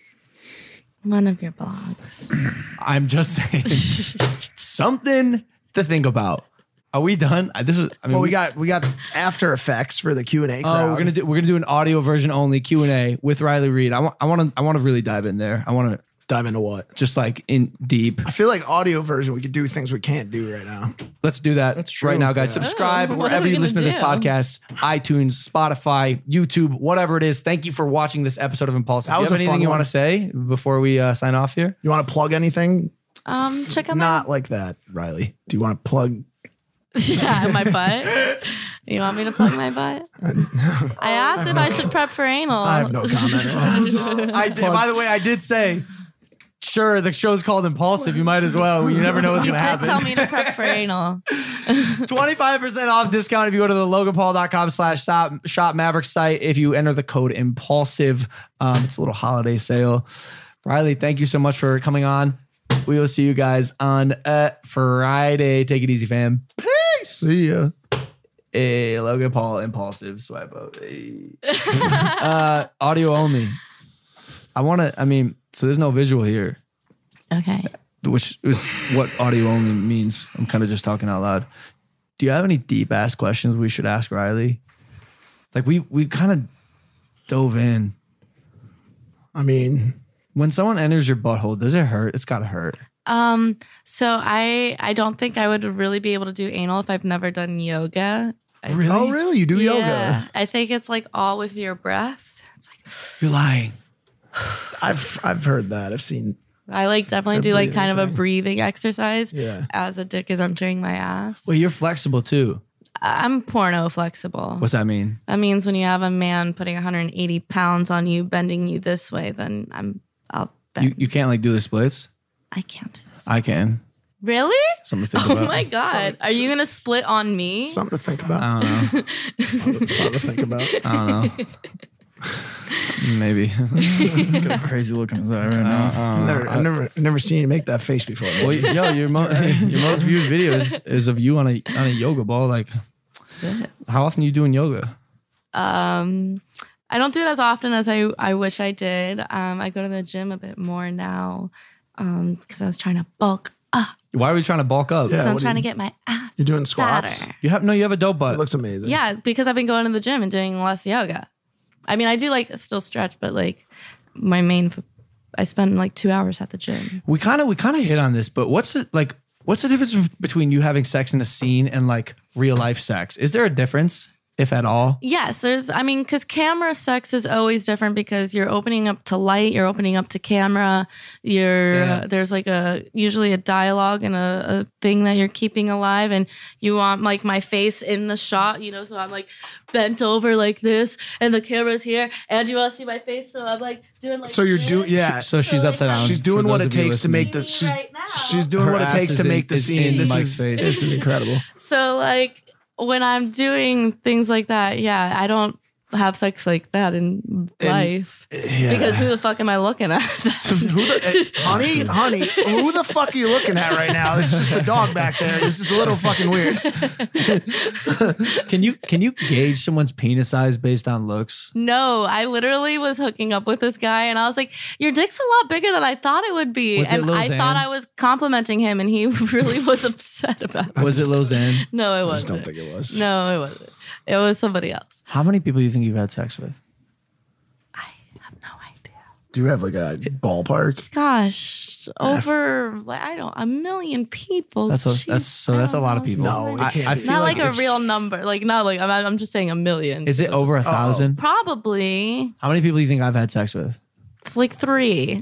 One of your blogs. I'm just saying something to think about. Are we done? I- This is. I mean, Well, we got we got After Effects for the Q and A Oh, crowd. we're gonna do. We're gonna do an audio version only Q and A with Riley Reid. I want. I want to. I want to really dive in there. I want to dive into what? just like in deep. I feel like audio version we could do things we can't do right now. Let's do that That's true. right now, guys. Yeah. Subscribe Oh, what are wherever we you gonna listen to this do? podcast: iTunes, Spotify, YouTube, whatever it is. Thank you for watching this episode of Impulsive. That Do you was have a anything fun you one. want to say before we uh, sign off here? You want to plug anything? Um, check out Not like that, Riley. Do you want to plug? my yeah, my butt. You want me to plug my butt? I asked if I should prep for anal. I have no comment. I'm just- I did, by the way, I did say, sure, the show's called Impulsive. You might as well. You never know what's You going to did happen. tell me to prep for anal. twenty-five percent off discount if you go to the loganpaul.com slash shop, shop Maverick site. If you enter the code Impulsive, um, it's a little holiday sale. Riley, thank you so much for coming on. We will see you guys on uh, Friday. Take it easy, fam. See ya. Hey, Logan Paul, impulsive swipe up. Hey. uh, audio only. I want to. I mean, so there's no visual here, Okay. which is what audio only means. I'm kind of just talking out loud. Do you have any deep ass questions we should ask Riley? Like we we kind of dove in. I mean, When someone enters your butthole, does it hurt? It's gotta hurt. Um, so I I don't think I would really be able to do anal if I've never done yoga. I- Really? oh really? You do Yeah. yoga? I think it's like all with your breath. It's like You're lying. I've I've heard that. I've seen. I like definitely A do like breathing kind of a thing. breathing exercise Yeah. as a dick is entering my ass. Well, you're flexible too. I'm porno flexible. What's that mean? That means when you have a man putting one hundred eighty pounds on you, bending you this way, then I'm I'll bend. You you can't like do the splits. I can't do this. I can. Really? Something to think Oh about. my god! Are you gonna split on me? Something to think about. I don't know. something, something to think about. I don't know. Maybe. He's got a crazy look in his eye right now. I've never, I've never, never seen you make that face before. man. Well, yo, your mo- your most viewed video is, is of you on a on a yoga ball. Like, how often are you doing yoga? Um, I don't do it as often as I I wish I did. Um, I go to the gym a bit more now, um, because I was trying to bulk up. Why are we trying to bulk up? Yeah. I'm what do trying you- to get my ass You're doing squats? fatter. You have no. You have a dope butt. It looks amazing. Yeah, because I've been going to the gym and doing less yoga. I mean, I do like still stretch, but like my main, f- I spend like two hours at the gym. we kind of we kind of hit on this, but what's the like? What's the difference between you having sex in a scene and like real life sex? Is there a difference, if at all? Yes, there's, I mean, because camera sex is always different because you're opening up to light, you're opening up to camera, you're, Yeah. there's like a, usually a dialogue and a, a thing that you're keeping alive, and you want like my face in the shot, you know, so I'm like bent over like this, and the camera's here, and you want to see my face, so I'm like doing like So you're this. doing, yeah. So she's like, upside down. She's doing for what those it of you takes to listening. make the. See She's right now. she's doing Her what it ass takes is to in- make the is scene. in This Mike's is face. this is incredible. So like when I'm doing things like that, yeah, I don't have sex like that in life. Yeah. Because who the fuck am I looking at? Who the, eh, honey, honey, who the fuck are you looking at right now? It's just the dog back there. This is a little fucking weird. Can you can you gauge someone's penis size based on looks? No, I literally was hooking up with this guy and I was like, your dick's a lot bigger than I thought it would be. Was it and Lil I Xan? thought I was complimenting him and he really was upset about it. Was it Lil Xan? No, it I just wasn't. don't think it was. No, it wasn't. It was somebody else. How many people do you think you've had sex with? I have no idea. Do you have like a ballpark? Gosh, over like, I don't a million people. That's a, Jeez, that's so that's a lot of people. No, it I, can't I be. feel not like, like a it's- real number. Like not like I'm, I'm just saying a million. Is it over a thousand? Probably How many people do you think I've had sex with? like three.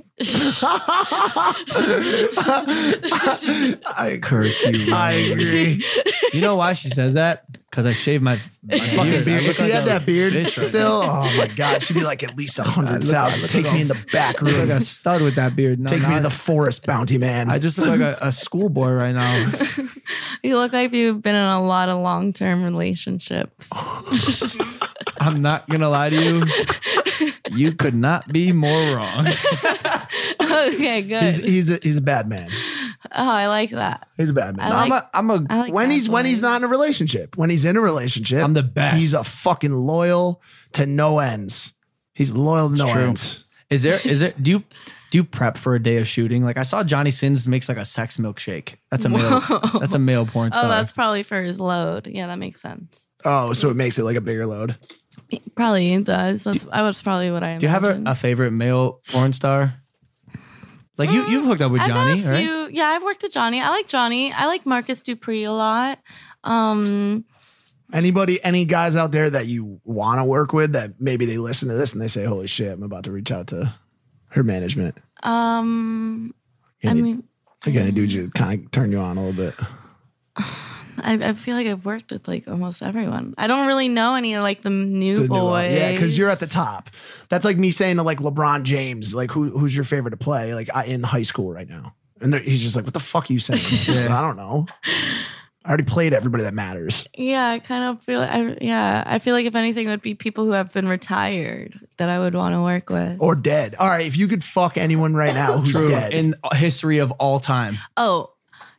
I Curse you. I agree. You know why she says that? Because I shaved my, my Fucking beard. beard. I If look you like had a that beard bitch right still, oh my god, she'd be like at least a hundred thousand. Take me in the back now. I look room. like a stud with that beard. No, Take me not- to the forest, bounty man. I just look like a, a schoolboy right now. You look like you've been in a lot of long term relationships. I'm not gonna lie to you. You could not be more wrong. Okay, good. he's he's a, he's a bad man. Oh, I like that. He's a bad man. I I'm like- a, I'm a I like when bad he's when he's boys. not in a relationship. When he's in a relationship, I'm the best. He's a fucking loyal to no ends. He's loyal to no true. ends. Is there is there do you do you prep for a day of shooting? Like I saw Johnny Sins makes like a sex milkshake. That's a male that's a male porn star. Oh, that's probably for his load. Yeah, that makes sense. Oh, so it makes it like a bigger load. It probably does. That's I was probably what I Do you have a, imagined. a favorite male porn star? Like you you've hooked up with I've Johnny, had a right? few, yeah, I've worked with Johnny. I like Johnny. I like Marcus Dupree a lot. Um, Anybody, any guys out there that you want to work with that maybe they listen to this and they say, "Holy shit, I'm about to reach out to her management." um, I Any, mean, like any dude you kind of turn you on a little bit. I, I feel like I've worked with like almost everyone. I don't really know any of like the new The new one. boys. Yeah, because you're at the top. That's like me saying to like LeBron James, like who who's your favorite to play? Like I, in high school right now, and they're- he's just like, "What the fuck are you saying?" I don't know. I already played everybody that matters. Yeah, I kind of feel. I yeah, I feel like if anything, it would be people who have been retired that I would want to work with. Or dead. All right, if you could fuck anyone right now who's True. dead. In history of all time. Oh,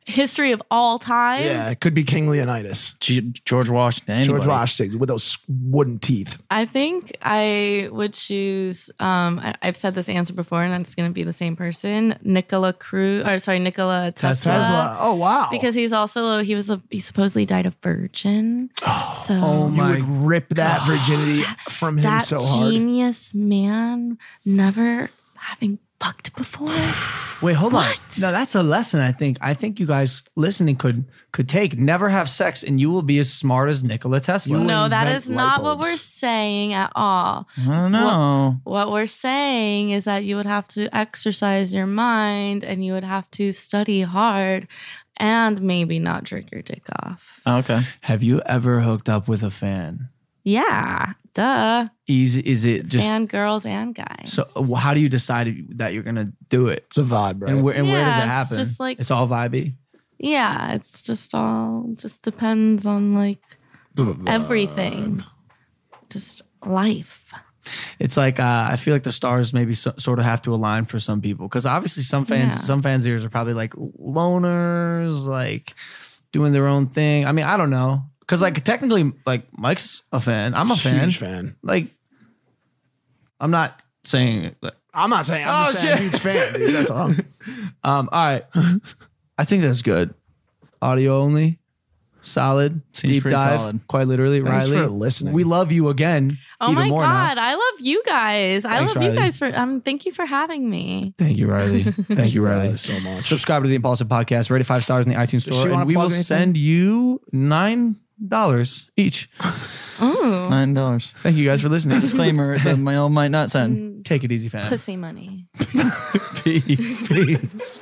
history of all time. Yeah, it could be King Leonidas. G- George Washington. Anybody. George Washington with those wooden teeth. I think I would choose. Um, I, I've said this answer before, and it's going to be the same person, Nikola Cruz. Or sorry, Nikola Tesla. Tesla. Oh wow. Because he's also he was a he supposedly died a virgin. So Oh you my would rip that virginity from him that so hard. genius man, never having fucked before. Wait, hold What? on. No, that's a lesson. I think. I think you guys listening could could take. Never have sex, and you will be as smart as Nikola Tesla. You No, that invent is not light what bulbs. we're saying at all. I don't know. What we're saying is that you would have to exercise your mind and you would have to study hard and maybe not jerk your dick off. Oh, okay. Have you ever hooked up with a fan? Yeah, duh. Easy? Is it just And girls and guys. so? uh, How do you decide that you're gonna do it? It's a vibe, right? And where and where does it Yeah, it's happen? just like- it's all vibey. yeah, it's just all just depends on like everything. Just life. It's like uh, I feel like the stars maybe so, sort of have to align for some people because obviously some fans, Yeah. some fans' ears are probably like loners, like doing their own thing. I mean, I don't know because like technically, like Mike's a fan. I'm a fan. Huge fan. Like, I'm not saying. I'm not saying I'm Oh, just saying shit. huge fan, dude. That's all. Um. All right. I think that's good. Audio only. Solid. Seems deep pretty dive. solid. Quite literally. Thanks Riley, for listening. We love you again. Oh even my more god, now. I love you guys. I Thanks, love Riley. you guys for um thank you for having me. Thank you, Riley. Thank you, Riley. so much. Subscribe to the Impulsive Podcast. Rate it five stars in the iTunes she store, wanna and we will plug anything? send you nine dollars each. Ooh. Nine dollars. Thank you guys for listening. Disclaimer: the mail might not send. Take it easy, fam. Pussy money. Peace. Peace.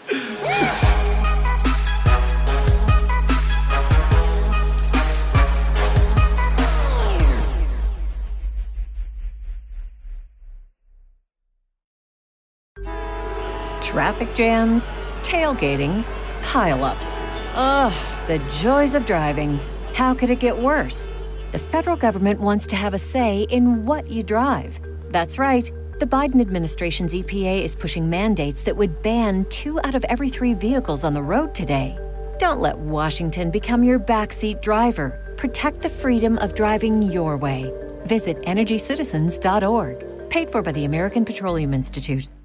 Traffic jams, tailgating, pileups. Ugh, the joys of driving. How could it get worse? The federal government wants to have a say in what you drive. That's right. The Biden administration's E P A is pushing mandates that would ban two out of every three vehicles on the road today. Don't let Washington become your backseat driver. Protect the freedom of driving your way. Visit energy citizens dot org. Paid for by the American Petroleum Institute.